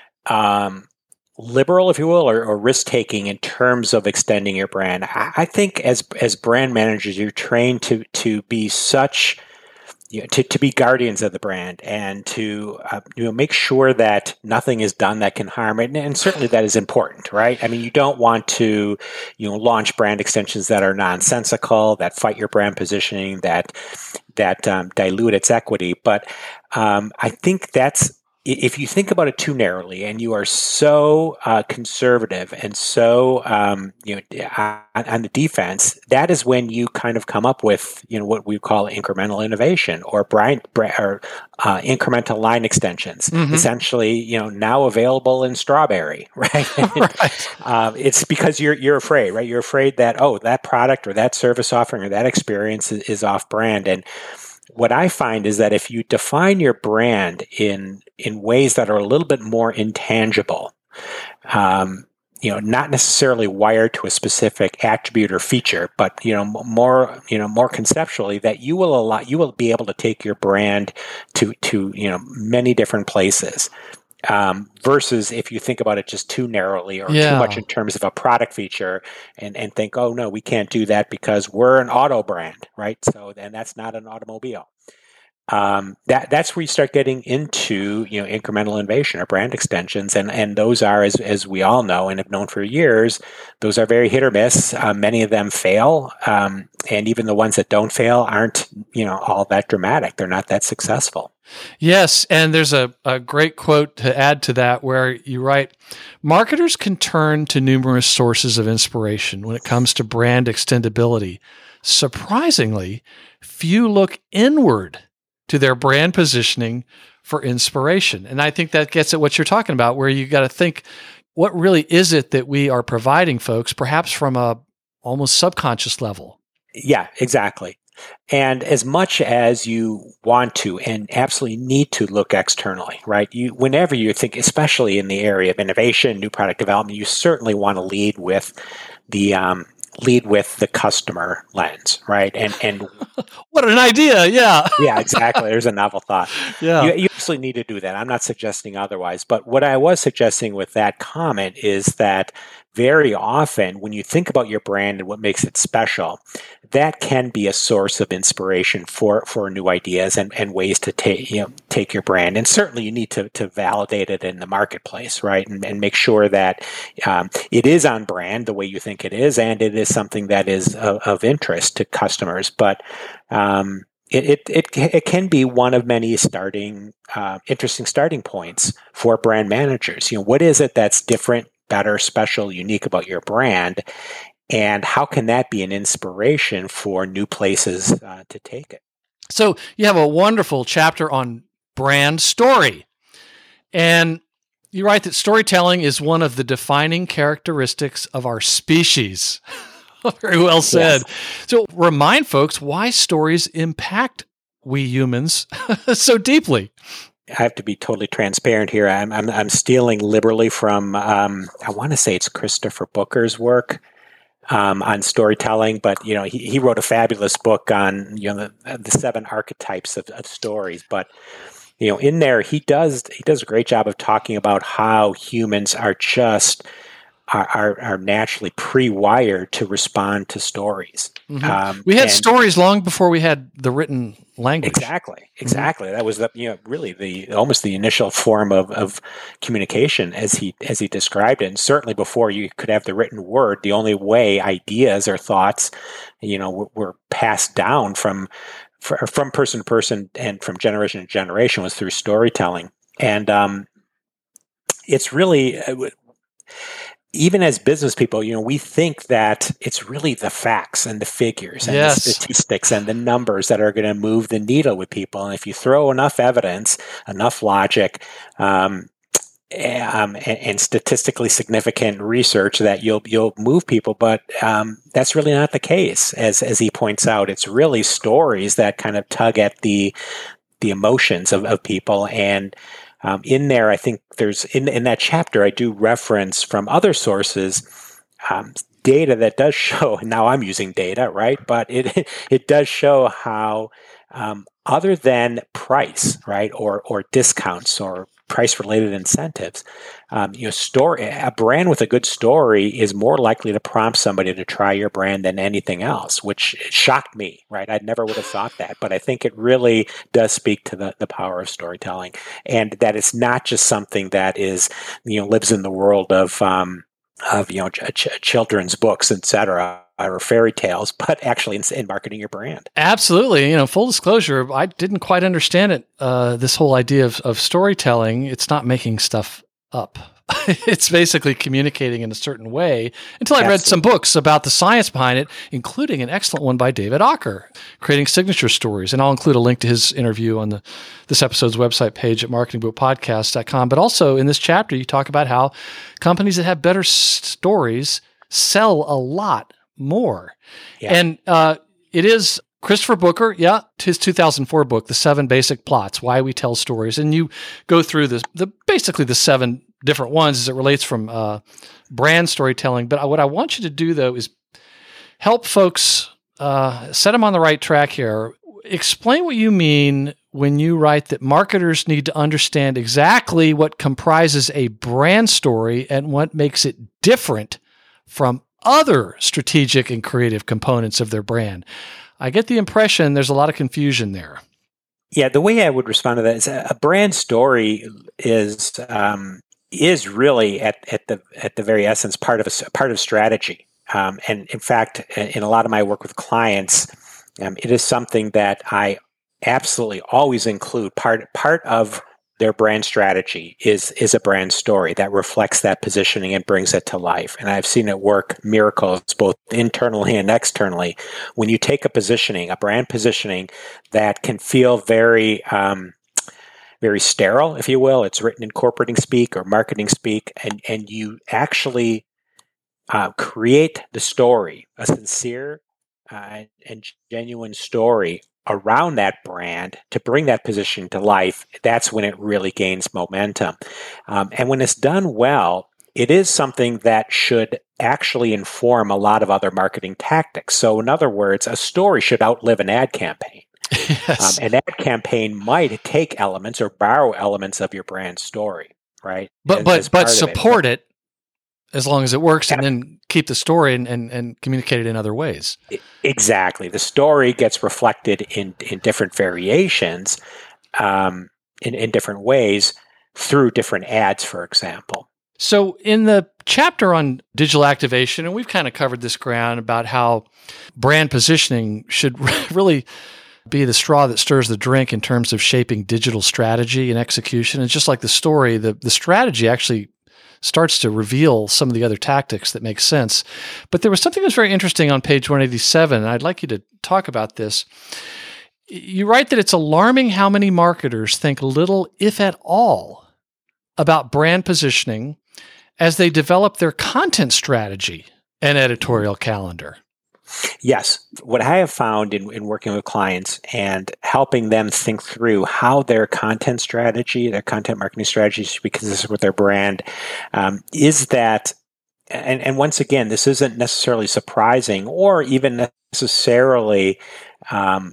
S1: um, liberal, if you will, or, or risk-taking in terms of extending your brand. I, I think as as brand managers, you're trained to to be such, you know, to, to be guardians of the brand and to uh, you know make sure that nothing is done that can harm it, and, and certainly that is important, right? I mean, you don't want to you know launch brand extensions that are nonsensical, that fight your brand positioning, that that um, dilute its equity. But um, I think that's, if you think about it too narrowly and you are so uh, conservative and so um, you know on, on the defense, that is when you kind of come up with you know what we call incremental innovation or brand or uh, incremental line extensions. Mm-hmm. Essentially, you know now available in strawberry, right? right. Um, it's because you're you're afraid, right? You're afraid that oh that product or that service offering or that experience is, is off brand. And what I find is that if you define your brand in in ways that are a little bit more intangible, um, you know, not necessarily wired to a specific attribute or feature, but you know, more you know, more conceptually, that you will allow you will be able to take your brand to to you know many different places. Um, versus if you think about it just too narrowly or
S3: yeah.
S1: too much in terms of a product feature and, and think, oh, no, we can't do that because we're an auto brand, right? So then that's not an automobile. Um, that that's where you start getting into, you know, incremental innovation or brand extensions. And, and those are, as, as we all know and have known for years, those are very hit or miss. Uh, many of them fail. Um, and even the ones that don't fail aren't, you know, all that dramatic. They're not that successful.
S3: Yes, and there's a, a great quote to add to that where you write, marketers can turn to numerous sources of inspiration when it comes to brand extendability. Surprisingly, few look inward to their brand positioning for inspiration. And I think that gets at what you're talking about, where you got to think, what really is it that we are providing folks, perhaps from a almost subconscious level?
S1: Yeah, exactly. And as much as you want to and absolutely need to look externally, right? You, whenever you think, especially in the area of innovation, new product development, you certainly want to lead with the um, lead with the customer lens, right? And and
S3: what an idea! Yeah,
S1: yeah, exactly. There's a novel thought.
S3: Yeah,
S1: you, you absolutely need to do that. I'm not suggesting otherwise, but what I was suggesting with that comment is that very often, when you think about your brand and what makes it special, that can be a source of inspiration for, for new ideas and, and ways to take you know take your brand. And certainly, you need to to validate it in the marketplace, right? And, and make sure that um, it is on brand the way you think it is, and it is something that is of, of interest to customers. But um, it, it it it can be one of many starting uh, interesting starting points for brand managers. You know, what is it that's different, better, special, unique about your brand, and how can that be an inspiration for new places uh, to take it?
S3: So you have a wonderful chapter on brand story, and you write that storytelling is one of the defining characteristics of our species. Very well said. Yes. So remind folks why stories impact we humans so deeply.
S1: I have to be totally transparent here. I'm I'm, I'm stealing liberally from um, I want to say it's Christopher Booker's work um, on storytelling, but you know he, he wrote a fabulous book on you know the, the seven archetypes of, of stories. But you know in there he does he does a great job of talking about how humans are just are are, are naturally pre-wired to respond to stories.
S3: Mm-hmm. Um, we had and, stories long before we had the written language.
S1: Exactly, exactly. Mm-hmm. That was the you know really the almost the initial form of, of communication as he as he described it. And certainly before you could have the written word, the only way ideas or thoughts, you know, were, were passed down from for, from person to person and from generation to generation was through storytelling. And um, it's really, even as business people, you know, we think that it's really the facts and the figures and
S3: yes.
S1: the statistics and the numbers that are going to move the needle with people. And if you throw enough evidence, enough logic, um, Um, and, and statistically significant research, that you'll you'll move people, but um, that's really not the case. As as he points out, it's really stories that kind of tug at the the emotions of, of people. And um, in there, I think there's in in that chapter, I do reference from other sources um, data that does show. Now I'm using data, right? But it it does show how um, other than price, right, or or discounts or price-related incentives, um, you know, story a brand with a good story is more likely to prompt somebody to try your brand than anything else, which shocked me. Right, I never would have thought that, but I think it really does speak to the the power of storytelling, and that it's not just something that is, you know, lives in the world of um, of you know ch- ch- children's books, et cetera, or fairy tales, but actually in, in marketing your brand.
S3: Absolutely. You know, full disclosure, I didn't quite understand it. Uh, this whole idea of, of storytelling, it's not making stuff up. It's basically communicating in a certain way until I Absolutely. read some books about the science behind it, including an excellent one by David Ocker, Creating Signature Stories. And I'll include a link to his interview on the this episode's website page at marketing book podcast dot com. But also in this chapter, you talk about how companies that have better stories sell a lot more. Yeah. And uh, it is Christopher Booker, yeah, his two thousand four book, The Seven Basic Plots, Why We Tell Stories. And you go through this, the basically the seven different ones as it relates from uh, brand storytelling. But what I want you to do, though, is help folks uh, set them on the right track here. Explain what you mean when you write that marketers need to understand exactly what comprises a brand story and what makes it different from other strategic and creative components of their brand. I get the impression there's a lot of confusion there.
S1: Yeah, the way I would respond to that is a brand story is um, is really at, at the at the very essence part of a part of strategy. Um, and in fact, in a lot of my work with clients, um, it is something that I absolutely always include. Part part of their brand strategy is is a brand story that reflects that positioning and brings it to life. And I've seen it work miracles both internally and externally. When you take a positioning, a brand positioning that can feel very um, very sterile, if you will, it's written in corporating speak or marketing speak, and, and you actually uh, create the story, a sincere uh, and genuine story around that brand to bring that position to life, that's when it really gains momentum. Um, and when it's done well, it is something that should actually inform a lot of other marketing tactics. So in other words, a story should outlive an ad campaign. Yes. Um, an ad campaign might take elements or borrow elements of your brand story, right?
S3: But
S1: as,
S3: but
S1: as
S3: but support it,
S1: but,
S3: as long as it works, and then keep the story and, and, and communicate it in other ways.
S1: Exactly. The story gets reflected in, in different variations, um, in, in different ways through different ads, for example.
S3: So in the chapter on digital activation, and we've kind of covered this ground about how brand positioning should really be the straw that stirs the drink in terms of shaping digital strategy and execution. And just like the story, the, the strategy actually starts to reveal some of the other tactics that make sense. But there was something that was very interesting on page one eighty-seven, and I'd like you to talk about this. You write that it's alarming how many marketers think little, if at all, about brand positioning as they develop their content strategy and editorial calendar.
S1: Yes. What I have found in, in working with clients and helping them think through how their content strategy, their content marketing strategy should be consistent with their brand, um, is that, and, and once again, this isn't necessarily surprising or even necessarily um,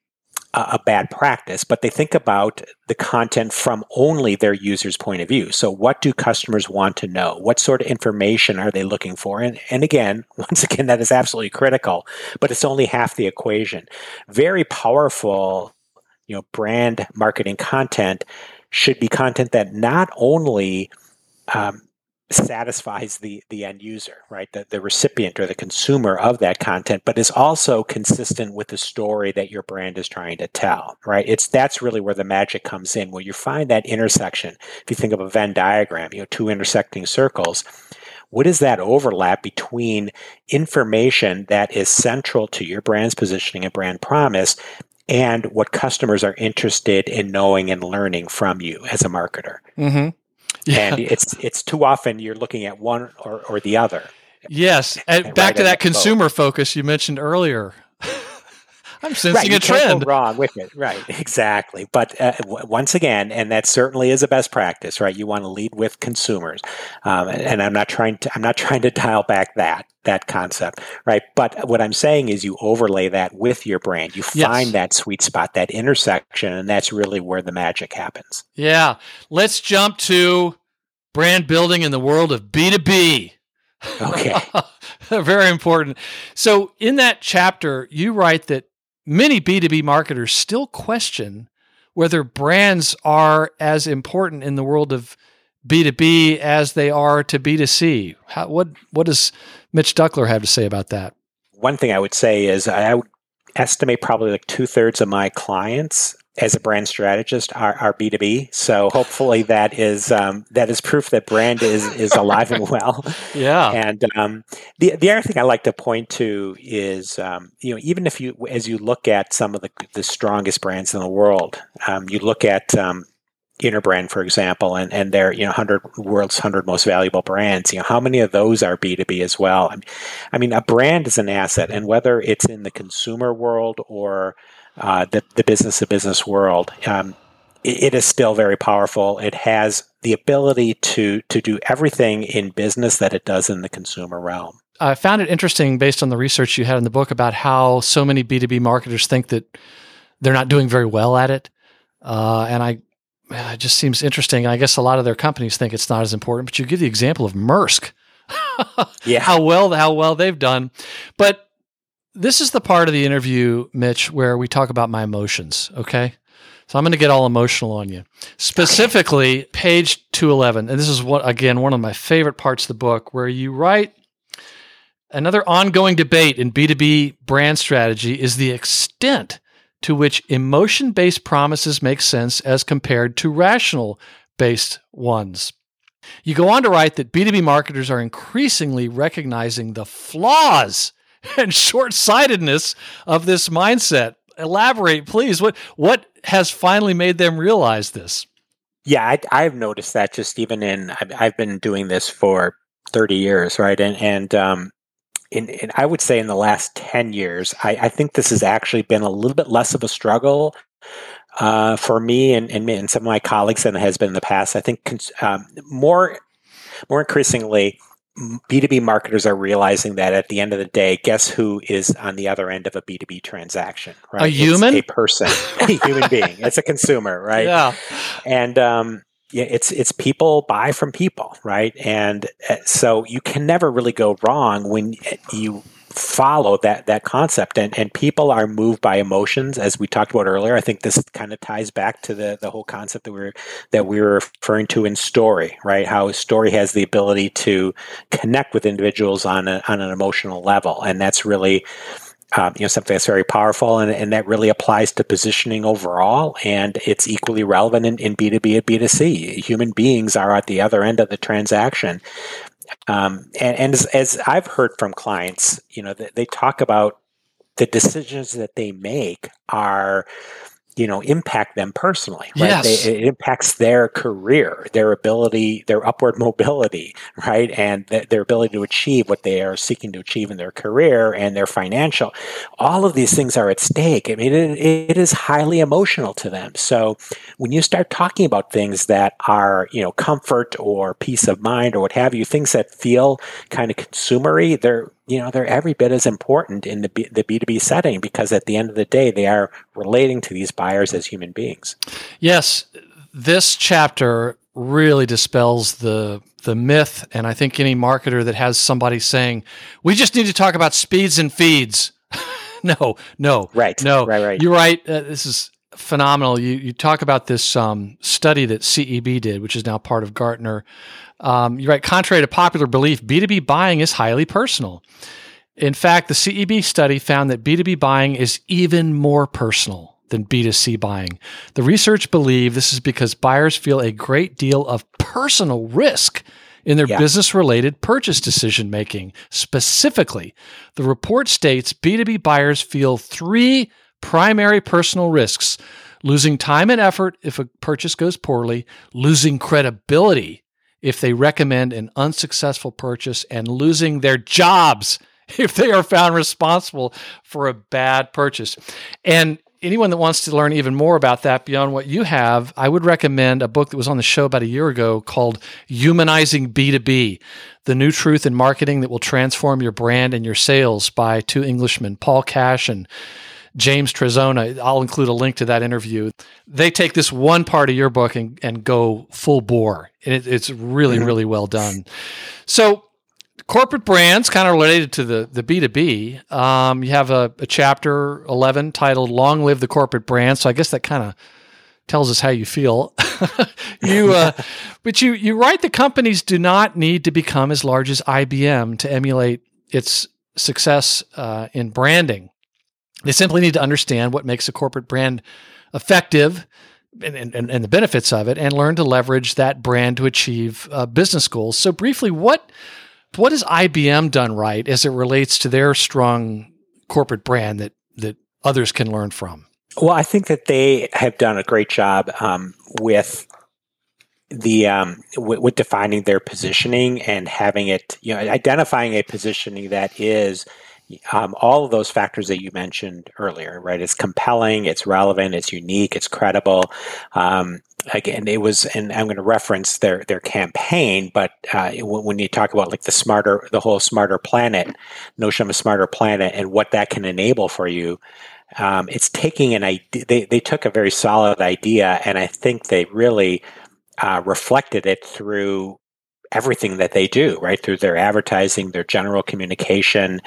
S1: a bad practice, but they think about the content from only their user's point of view. So what do customers want to know? What sort of information are they looking for? And, and again, once again, that is absolutely critical, but it's only half the equation. Very powerful, you know, brand marketing content should be content that not only um, satisfies the the end user, right? The, the recipient or the consumer of that content, but is also consistent with the story that your brand is trying to tell, right? It's that's really where the magic comes in, where you find that intersection. If you think of a Venn diagram, you know, two intersecting circles, what is that overlap between information that is central to your brand's positioning and brand promise and what customers are interested in knowing and learning from you as a marketer?
S3: Mm-hmm. Yeah.
S1: And it's it's too often you're looking at one or, or the other.
S3: Yes. And back right to that consumer both. focus you mentioned earlier. I'm sensing
S1: right, you
S3: a trend.
S1: Can't go wrong with it. Right. Exactly. But uh, w- once again, and that certainly is a best practice, right? You want to lead with consumers. Um, and, and I'm not trying to I'm not trying to dial back that that concept, right? But what I'm saying is you overlay that with your brand. You find yes. that sweet spot, that intersection, and that's really where the magic happens.
S3: Yeah. Let's jump to brand building in the world of B two B.
S1: Okay.
S3: Very important. So in that chapter, you write that many B two B marketers still question whether brands are as important in the world of B two B as they are to B two C. How, what what does Mitch Duckler have to say about that?
S1: One thing I would say is I would estimate probably like two-thirds of my clients as a brand strategist are, are B two B. So hopefully that is um, that is proof that brand is is alive and well.
S3: Yeah.
S1: And um, the the other thing I like to point to is um, you know, even if you as you look at some of the the strongest brands in the world, um, you look at um, Interbrand, for example, and and their you know hundred world's hundred most valuable brands. You know, how many of those are B two B as well? I mean, I mean, a brand is an asset, and whether it's in the consumer world or Uh, the, the business-to-business world, um, it, it is still very powerful. It has the ability to to do everything in business that it does in the consumer realm.
S3: I found it interesting based on the research you had in the book about how so many B two B marketers think that they're not doing very well at it. Uh, and I, it just seems interesting. I guess a lot of their companies think it's not as important, but you give the example of Maersk.
S1: Yeah.
S3: How well, how well they've done. But this is the part of the interview, Mitch, where we talk about my emotions, okay? So I'm going to get all emotional on you. Specifically, okay. Page two eleven, and this is, what again, one of my favorite parts of the book, where you write, another ongoing debate in B two B brand strategy is the extent to which emotion-based promises make sense as compared to rational-based ones. You go on to write that B two B marketers are increasingly recognizing the flaws and short-sightedness of this mindset. Elaborate, please. What what has finally made them realize this?
S1: Yeah, I, I've noticed that just even in, I've, I've been doing this for thirty years, right? And and um, in, in I would say in the last ten years, I, I think this has actually been a little bit less of a struggle uh, for me and, and, and some of my colleagues than it has been in the past. I think um, more more increasingly, B two B marketers are realizing that at the end of the day, guess who is on the other end of a B two B transaction, right?
S3: A human?
S1: It's a person, a human being. It's a consumer, right?
S3: Yeah.
S1: And um, yeah, it's it's people buy from people, right? And uh, so you can never really go wrong when you follow that that concept, and and people are moved by emotions, as we talked about earlier. I think this kind of ties back to the the whole concept that we were that we were referring to in story, right? How story has the ability to connect with individuals on a, on an emotional level, and that's really um, you know something that's very powerful, and, and that really applies to positioning overall, and it's equally relevant in, in B two B and B two C. Human beings are at the other end of the transaction. Um, and and as, as I've heard from clients, you know, they, they talk about the decisions that they make are, you know, impact them personally, right?
S3: Yes.
S1: They, it impacts their career, their ability, their upward mobility, right? And th- their ability to achieve what they are seeking to achieve in their career and their financial. All of these things are at stake. I mean, it, it is highly emotional to them. So when you start talking about things that are, you know, comfort or peace of mind or what have you, things that feel kind of consumery, they're, you know, they're every bit as important in the B, the B two B setting, because at the end of the day, they are relating to these buyers as human beings.
S3: Yes, this chapter really dispels the the myth, and I think any marketer that has somebody saying, "We just need to talk about speeds and feeds," no, no,
S1: right,
S3: no,
S1: right, right.
S3: You're right. Uh, this is phenomenal. You you talk about this um, study that C E B did, which is now part of Gartner. Um, you're right. Contrary to popular belief, B two B buying is highly personal. In fact, the C E B study found that B two B buying is even more personal than B two C buying. The research believe this is because buyers feel a great deal of personal risk in their yeah. business-related purchase decision-making. Specifically, the report states B two B buyers feel three primary personal risks: losing time and effort if a purchase goes poorly, losing credibility if they recommend an unsuccessful purchase, and losing their jobs if they are found responsible for a bad purchase. And anyone that wants to learn even more about that beyond what you have, I would recommend a book that was on the show about a year ago called Humanizing B two B, The New Truth in Marketing That Will Transform Your Brand and Your Sales by two Englishmen, Paul Cash and James Trezona. I'll include a link to that interview. They take this one part of your book and, and go full bore. And it, it's really, really well done. So corporate brands, kind of related to the, the B two B, um, you have a, a chapter eleven titled Long Live the Corporate Brand. So I guess that kind of tells us how you feel. you, uh, but you, you write that companies do not need to become as large as I B M to emulate its success uh, in branding. They simply need to understand what makes a corporate brand effective and, and, and the benefits of it, and learn to leverage that brand to achieve uh, business goals. So briefly, what what has I B M done right as it relates to their strong corporate brand that that others can learn from?
S1: Well, I think that they have done a great job um, with the um, w- with defining their positioning and having it, you know, identifying a positioning that is Um, all of those factors that you mentioned earlier, right? It's compelling, it's relevant, it's unique, it's credible. Um, again, it was, and I'm going to reference their their campaign, but uh, when you talk about like the smarter, the whole smarter planet, notion of a smarter planet and what that can enable for you, um, it's taking an idea. They they took a very solid idea, and I think they really uh, reflected it through everything that they do, right? Through their advertising, their general communication.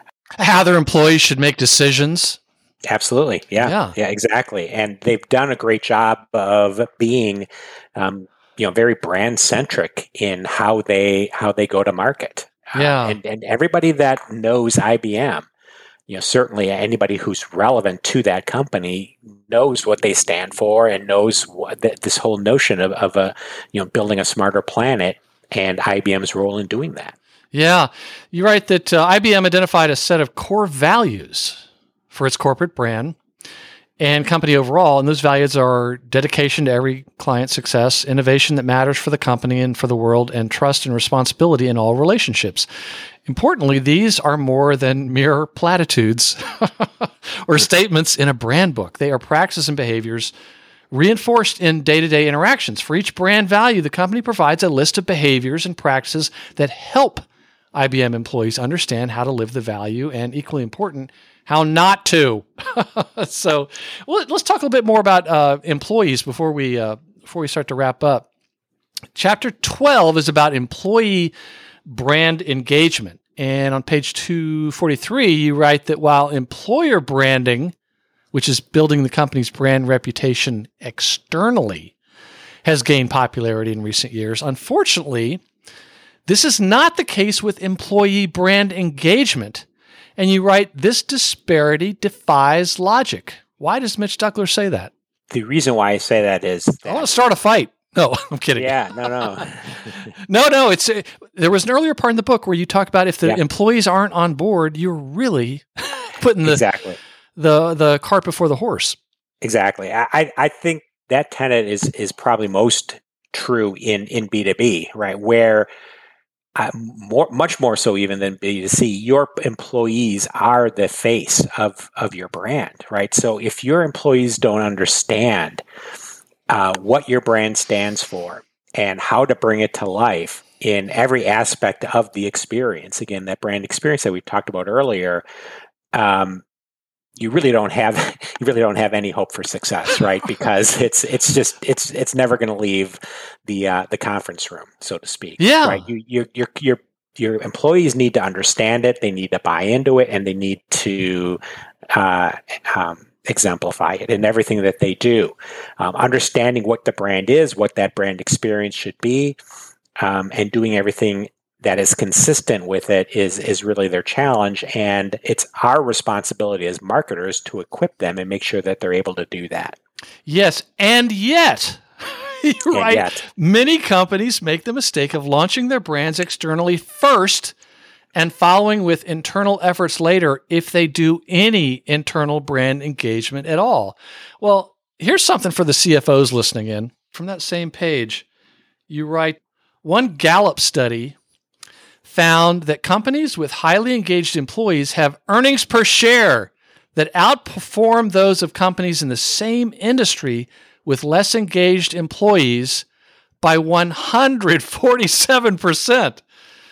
S3: How their employees should make decisions.
S1: Absolutely. Yeah.
S3: Yeah.
S1: Yeah, exactly. And they've done a great job of being, um, you know, very brand centric in how they, how they go to market.
S3: Yeah.
S1: Uh, and, and everybody that knows I B M, you know, certainly anybody who's relevant to that company knows what they stand for and knows what th- this whole notion of, of a, you know, building a smarter planet and I B M's role in doing that.
S3: Yeah, you're right that uh, I B M identified a set of core values for its corporate brand and company overall, and those values are dedication to every client's success, innovation that matters for the company and for the world, and trust and responsibility in all relationships. Importantly, these are more than mere platitudes or statements in a brand book. They are practices and behaviors reinforced in day-to-day interactions. For each brand value, the company provides a list of behaviors and practices that help I B M employees understand how to live the value, and equally important, how not to. So, well, let's talk a little bit more about uh, employees before we uh, before we start to wrap up. Chapter twelve is about employee brand engagement, and on page two forty-three, you write that while employer branding, which is building the company's brand reputation externally, has gained popularity in recent years, unfortunately, this is not the case with employee brand engagement. And you write, this disparity defies logic. Why does Mitch Duckler say that?
S1: The reason why I say that is that,
S3: I want to start a fight. No, I'm kidding.
S1: Yeah, no, no.
S3: no, no. It's uh, there was an earlier part in the book where you talk about if the
S1: yeah.
S3: employees aren't on board, you're really putting the,
S1: exactly.
S3: the the cart before the horse.
S1: Exactly. I, I think that tenet is is probably most true in, in B two B, right? Where Uh, more, much more so even than B two C, your employees are the face of, of your brand, right? So if your employees don't understand uh, what your brand stands for and how to bring it to life in every aspect of the experience, again, that brand experience that we talked about earlier, um, you really don't have you really don't have any hope for success, right? Because it's it's just it's it's never going to leave the uh, the conference room, so to speak.
S3: Yeah.
S1: Right. You your your your your employees need to understand it. They need to buy into it, and they need to uh, um, exemplify it in everything that they do. Um, understanding what the brand is, what that brand experience should be, um, and doing everything that is consistent with it is is really their challenge. And it's our responsibility as marketers to equip them and make sure that they're able to do that.
S3: Yes, and yet, you're
S1: and
S3: right.
S1: Yet.
S3: Many companies make the mistake of launching their brands externally first and following with internal efforts later if they do any internal brand engagement at all. Well, here's something for the C F Os listening in. From that same page, you write, one Gallup study found that companies with highly engaged employees have earnings per share that outperform those of companies in the same industry with less engaged employees by one hundred forty-seven percent.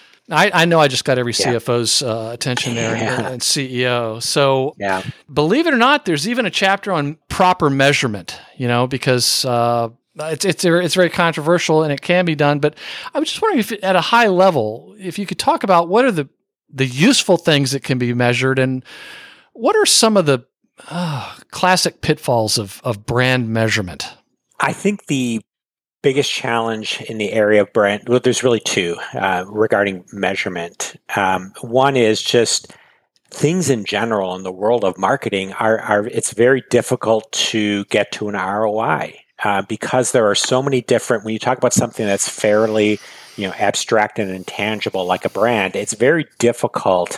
S3: I, I know I just got every yeah. C F O's uh, attention there yeah. and, and C E O. So
S1: yeah.
S3: believe it or not, there's even a chapter on proper measurement, you know, because uh, it's, it's, it's very controversial and it can be done. But I was just wondering if at a high level, if you could talk about what are the, the useful things that can be measured and what are some of the uh, classic pitfalls of, of brand measurement?
S1: I think the biggest challenge in the area of brand, well, there's really two uh, regarding measurement. Um, one is just things in general in the world of marketing are, are it's very difficult to get to an R O I uh, because there are so many different, when you talk about something that's fairly, you know, abstract and intangible like a brand, it's very difficult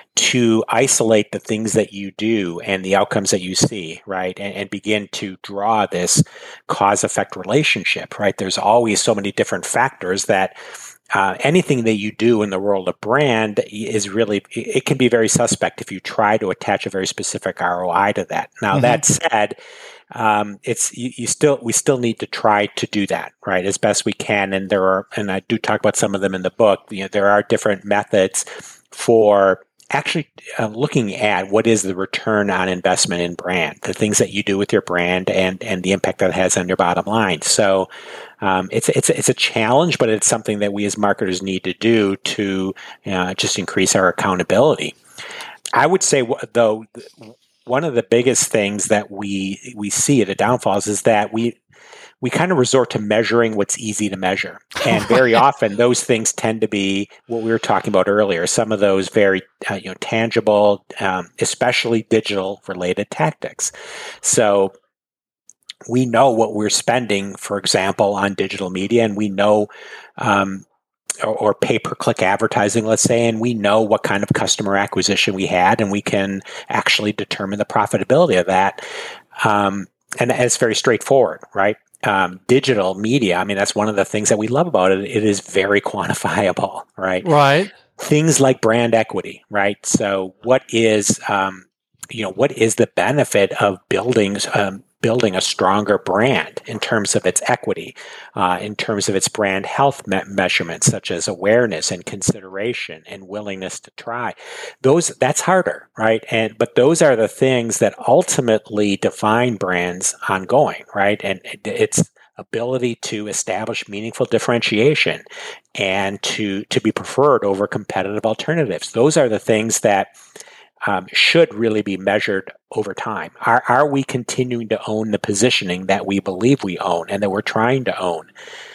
S1: to isolate the things that you do and the outcomes that you see, right? And, and begin to draw this cause-effect relationship, right? There's always so many different factors that uh, anything that you do in the world of brand is really, it can be very suspect if you try to attach a very specific R O I to that. Now, mm-hmm. that said, um, it's you, you still we still need to try to do that, right, as best we can. And there are, and I do talk about some of them in the book. You know, there are different methods for actually uh, looking at what is the return on investment in brand, the things that you do with your brand and, and the impact that it has on your bottom line. So um, it's, it's, it's a challenge, but it's something that we as marketers need to do to uh, just increase our accountability. I would say, though, one of the biggest things that we we see at a downfalls is that we we kind of resort to measuring what's easy to measure. And very often those things tend to be what we were talking about earlier, some of those very uh, you know, tangible, um, especially digital related tactics. So we know what we're spending, for example, on digital media, and we know, um, or, or pay-per-click advertising, let's say, and we know what kind of customer acquisition we had, and we can actually determine the profitability of that. Um, and it's very straightforward, right? Um, digital media, I mean, that's one of the things that we love about it. It is very quantifiable, right?
S3: Right.
S1: Things like brand equity, right? So what is, um, you know, what is the benefit of building, um, building a stronger brand in terms of its equity, uh, in terms of its brand health me- measurements, such as awareness and consideration and willingness to try. Those, that's harder, right? And, but those are the things that ultimately define brands ongoing, right? And it's ability to establish meaningful differentiation and to, to be preferred over competitive alternatives. Those are the things that Um, should really be measured over time. Are, are we continuing to own the positioning that we believe we own and that we're trying to own?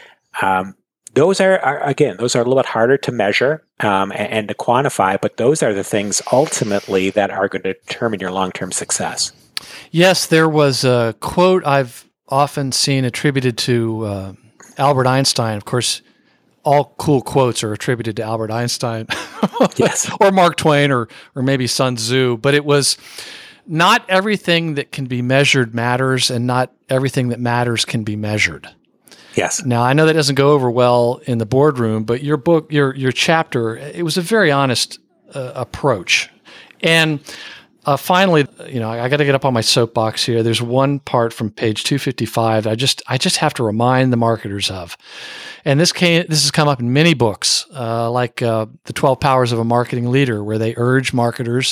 S1: Um, those are, are, again, those are a little bit harder to measure um, and, and to quantify, but those are the things ultimately that are going to determine your long-term success.
S3: Yes, there was a quote I've often seen attributed to uh, Albert Einstein. Of course, all cool quotes are attributed to Albert Einstein,
S1: yes,
S3: or Mark Twain, or or maybe Sun Tzu. But it was, not everything that can be measured matters, and not everything that matters can be measured.
S1: Yes.
S3: Now, I know that doesn't go over well in the boardroom, but your book, your your chapter, it was a very honest uh, approach. And uh, finally, you know, I, I got to get up on my soapbox here. There's one part from page two fifty-five that I just I just have to remind the marketers of. And this came, this has come up in many books, uh, like uh, The twelve Powers of a Marketing Leader, where they urge marketers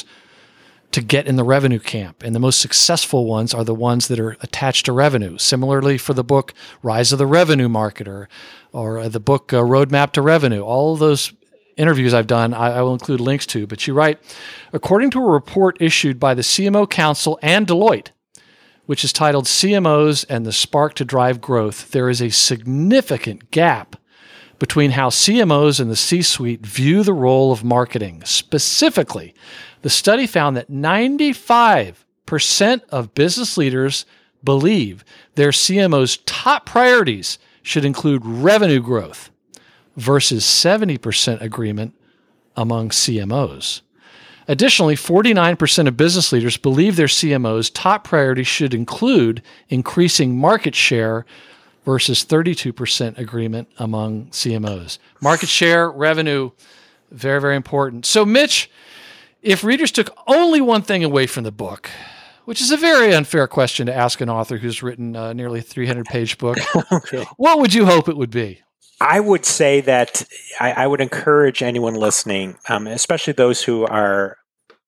S3: to get in the revenue camp. And the most successful ones are the ones that are attached to revenue. Similarly, for the book Rise of the Revenue Marketer, or uh, the book uh, Roadmap to Revenue, all of those interviews I've done, I, I will include links to. But you write, according to a report issued by the C M O Council and Deloitte, which is titled C M Os and the Spark to Drive Growth, there is a significant gap between how C M Os and the C-suite view the role of marketing. Specifically, the study found that ninety-five percent of business leaders believe their C M O's top priorities should include revenue growth versus seventy percent agreement among C M Os. Additionally, forty-nine percent of business leaders believe their C M O's top priority should include increasing market share versus thirty-two percent agreement among C M Os. Market share, revenue, very, very important. So, Mitch, if readers took only one thing away from the book, which is a very unfair question to ask an author who's written a nearly three hundred page book, okay. What would you hope it would be?
S1: I would say that I, I would encourage anyone listening, um, especially those who are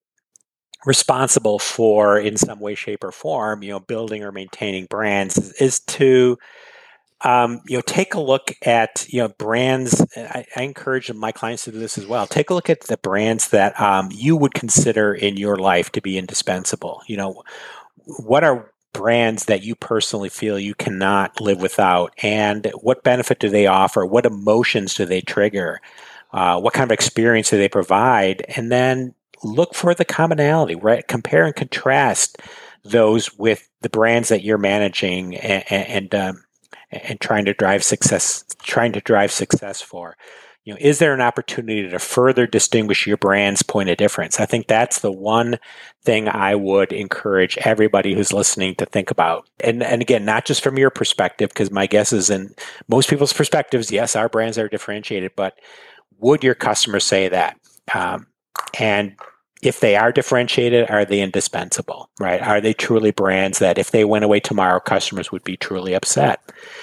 S1: responsible for, in some way, shape, or form, you know, building or maintaining brands, is, is to, um, you know, take a look at, you know, brands. I, I encourage my clients to do this as well. Take a look at the brands that um, you would consider in your life to be indispensable. You know, what are brands that you personally feel you cannot live without, and what benefit do they offer? What emotions do they trigger? Uh, what kind of experience do they provide? And then look for the commonality, right? Compare and contrast those with the brands that you're managing and and, um, and trying to drive success, trying to drive success for. You know, is there an opportunity to further distinguish your brand's point of difference? I think that's the one thing I would encourage everybody who's listening to think about. And and again, not just from your perspective, because my guess is in most people's perspectives, yes, our brands are differentiated, but would your customers say that? Um, and if they are differentiated, are they indispensable, right? Are they truly brands that if they went away tomorrow, customers would be truly upset?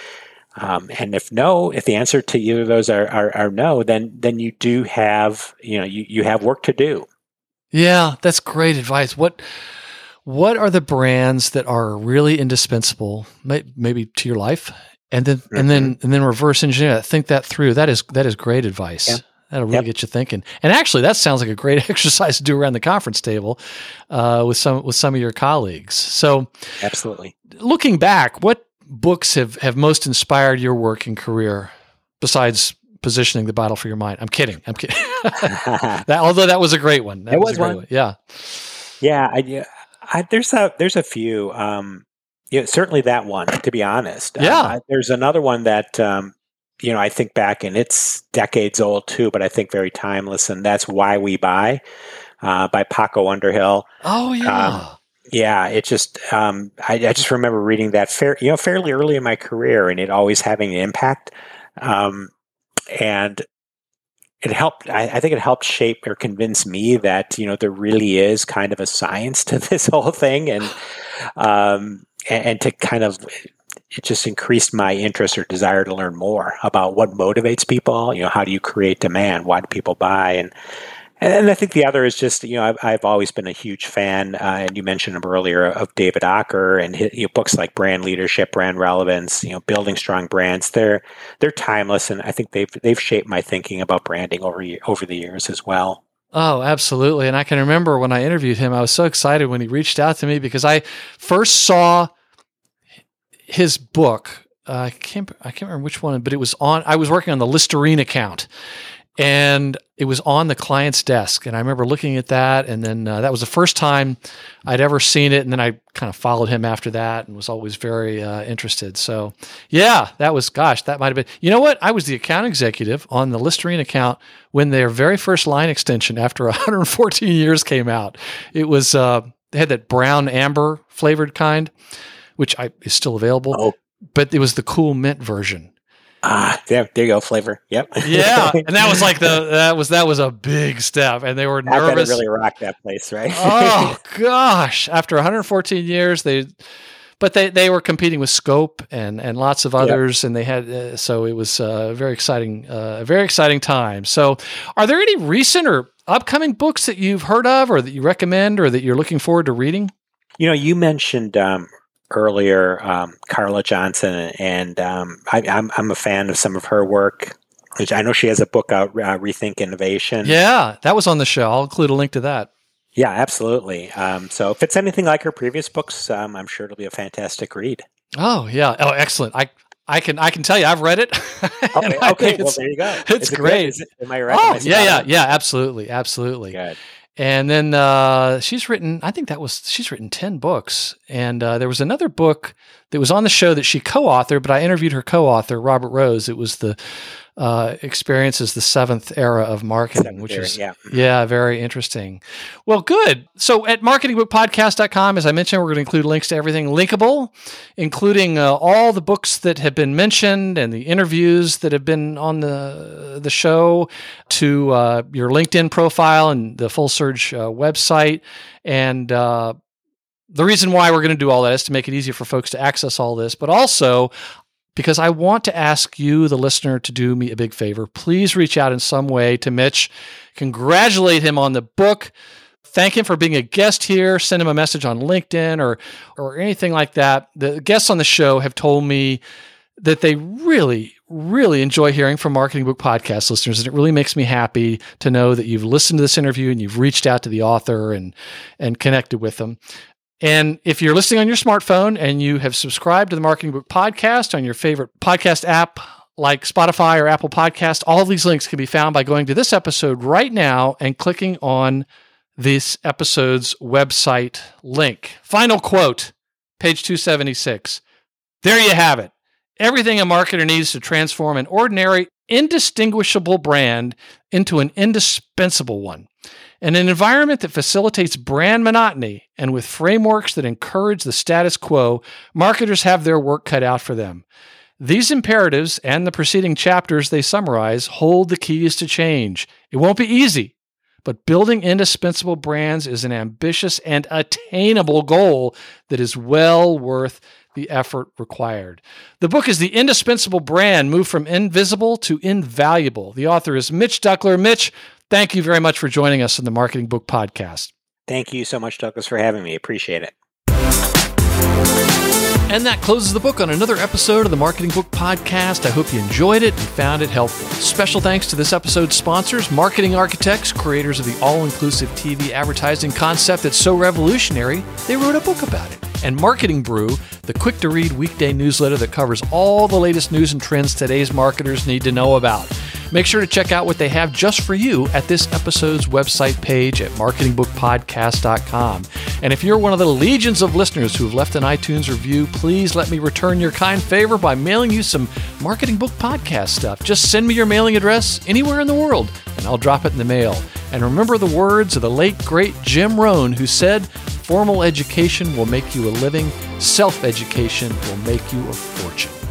S1: Um, and if no, if the answer to either of those are, are, are no, then then you do have, you know, you, you have work to do.
S3: Yeah, that's great advice. What what are the brands that are really indispensable, may, maybe to your life, and then mm-hmm. and then and then reverse engineer that. Think that through. That is that is great advice. Yeah. That'll really yep. get you thinking. And actually, that sounds like a great exercise to do around the conference table uh, with some with some of your colleagues. So,
S1: absolutely. Looking
S3: back, what books have, have most inspired your work and career besides Positioning the Battle for Your Mind? I'm kidding. I'm kidding. that, although that was a great one. That
S1: it
S3: was,
S1: was
S3: a great
S1: one.
S3: one. Yeah.
S1: Yeah. I, I, there's a, there's a few, um, you know, certainly that one, to be honest.
S3: Yeah.
S1: Um, I, there's another one that, um, you know, I think back, and it's decades old too, but I think very timeless. And that's Why We Buy, uh, by Paco Underhill.
S3: Oh yeah.
S1: Um, Yeah, it just um, I, I just remember reading that fair, you know, fairly early in my career, and it always having an impact. Um, and it helped. I, I think it helped shape or convince me that you know there really is kind of a science to this whole thing, and um, and, and to kind of it just increased my interest or desire to learn more about what motivates people. You know, how do you create demand? Why do people buy? And And I think the other is just, you know, I've, I've always been a huge fan, uh, and you mentioned him earlier, of David Ocker and his, you know, books like Brand Leadership, Brand Relevance, you know, Building Strong Brands. They're they're timeless, and I think they've they've shaped my thinking about branding over over the years as well.
S3: Oh, absolutely. And I can remember when I interviewed him, I was so excited when he reached out to me because I first saw his book. Uh, I can't I can't remember which one, but it was on. I was working on the Listerine account. And it was on the client's desk. And I remember looking at that. And then uh, that was the first time I'd ever seen it. And then I kind of followed him after that and was always very uh, interested. So, yeah, that was, gosh, that might have been. You know what? I was the account executive on the Listerine account when their very first line extension after one hundred fourteen years came out. It was, uh, they had that brown amber flavored kind, which I, is still available. Oh. But it was the cool mint version.
S1: Ah, there, there you go, flavor. Yep.
S3: Yeah, and that was like the that was that was a big step, and they were nervous.
S1: I really rocked that place, right?
S3: Oh gosh! After one hundred fourteen years, they, but they, they were competing with Scope and, and lots of others, yep. and they had uh, so it was a very exciting, uh, a very exciting time. So, are there any recent or upcoming books that you've heard of, or that you recommend, or that you're looking forward to reading?
S1: You know, you mentioned. Um, Earlier, um, Carla Johnson, and um, I, I'm I'm a fan of some of her work. Which I know she has a book out, uh, Rethink Innovation.
S3: Yeah, that was on the show. I'll include a link to that.
S1: Yeah, absolutely. Um, so if it's anything like her previous books, um, I'm sure it'll be a fantastic read.
S3: Oh yeah. Oh, excellent. I I can I can tell you I've read it.
S1: Okay, okay. Well, there you go.
S3: It's
S1: it
S3: great.
S1: Is it, am I right?
S3: Oh
S1: am I
S3: yeah, yeah,
S1: on?
S3: yeah. Absolutely, absolutely.
S1: Good.
S3: And then uh, she's written, I think that was, she's written ten books. And uh, there was another book that was on the show that she co-authored, but I interviewed her co-author, Robert Rose. It was the uh, Experience as the Seventh Era of Marketing,
S1: Seventh
S3: which
S1: era,
S3: is,
S1: yeah.
S3: yeah, very interesting. Well, good. So at marketing book podcast dot com, as I mentioned, we're going to include links to everything linkable, including uh, all the books that have been mentioned and the interviews that have been on the, the show, to uh, your LinkedIn profile and the Full Surge uh, website. And uh, the reason why we're going to do all that is to make it easier for folks to access all this, but also because I want to ask you, the listener, to do me a big favor. Please reach out in some way to Mitch, congratulate him on the book, thank him for being a guest here, send him a message on LinkedIn or or anything like that. The guests on the show have told me that they really, really enjoy hearing from Marketing Book Podcast listeners, and it really makes me happy to know that you've listened to this interview and you've reached out to the author and and connected with them. And if you're listening on your smartphone and you have subscribed to the Marketing Book Podcast on your favorite podcast app like Spotify or Apple Podcast, all of these links can be found by going to this episode right now and clicking on this episode's website link. Final quote, page two seventy-six. There you have it. Everything a marketer needs to transform an ordinary, indistinguishable brand into an indispensable one. In an environment that facilitates brand monotony and with frameworks that encourage the status quo, marketers have their work cut out for them. These imperatives and the preceding chapters they summarize hold the keys to change. It won't be easy, but building indispensable brands is an ambitious and attainable goal that is well worth the effort required. The book is The Indispensable Brand, Move from Invisible to Invaluable. The author is Mitch Duckler. Mitch, thank you very much for joining us in the Marketing Book Podcast.
S1: Thank you so much, Douglas, for having me. Appreciate it.
S3: And that closes the book on another episode of the Marketing Book Podcast. I hope you enjoyed it and found it helpful. Special thanks to this episode's sponsors, Marketing Architects, creators of the all-inclusive T V advertising concept that's so revolutionary, they wrote a book about it. And Marketing Brew, the quick-to-read weekday newsletter that covers all the latest news and trends today's marketers need to know about. Make sure to check out what they have just for you at this episode's website page at marketing book podcast dot com. And if you're one of the legions of listeners who have left an iTunes review, please let me return your kind favor by mailing you some Marketing Book Podcast stuff. Just send me your mailing address anywhere in the world, and I'll drop it in the mail. And remember the words of the late, great Jim Rohn, who said, "Formal education will make you a living, self-education will make you a fortune."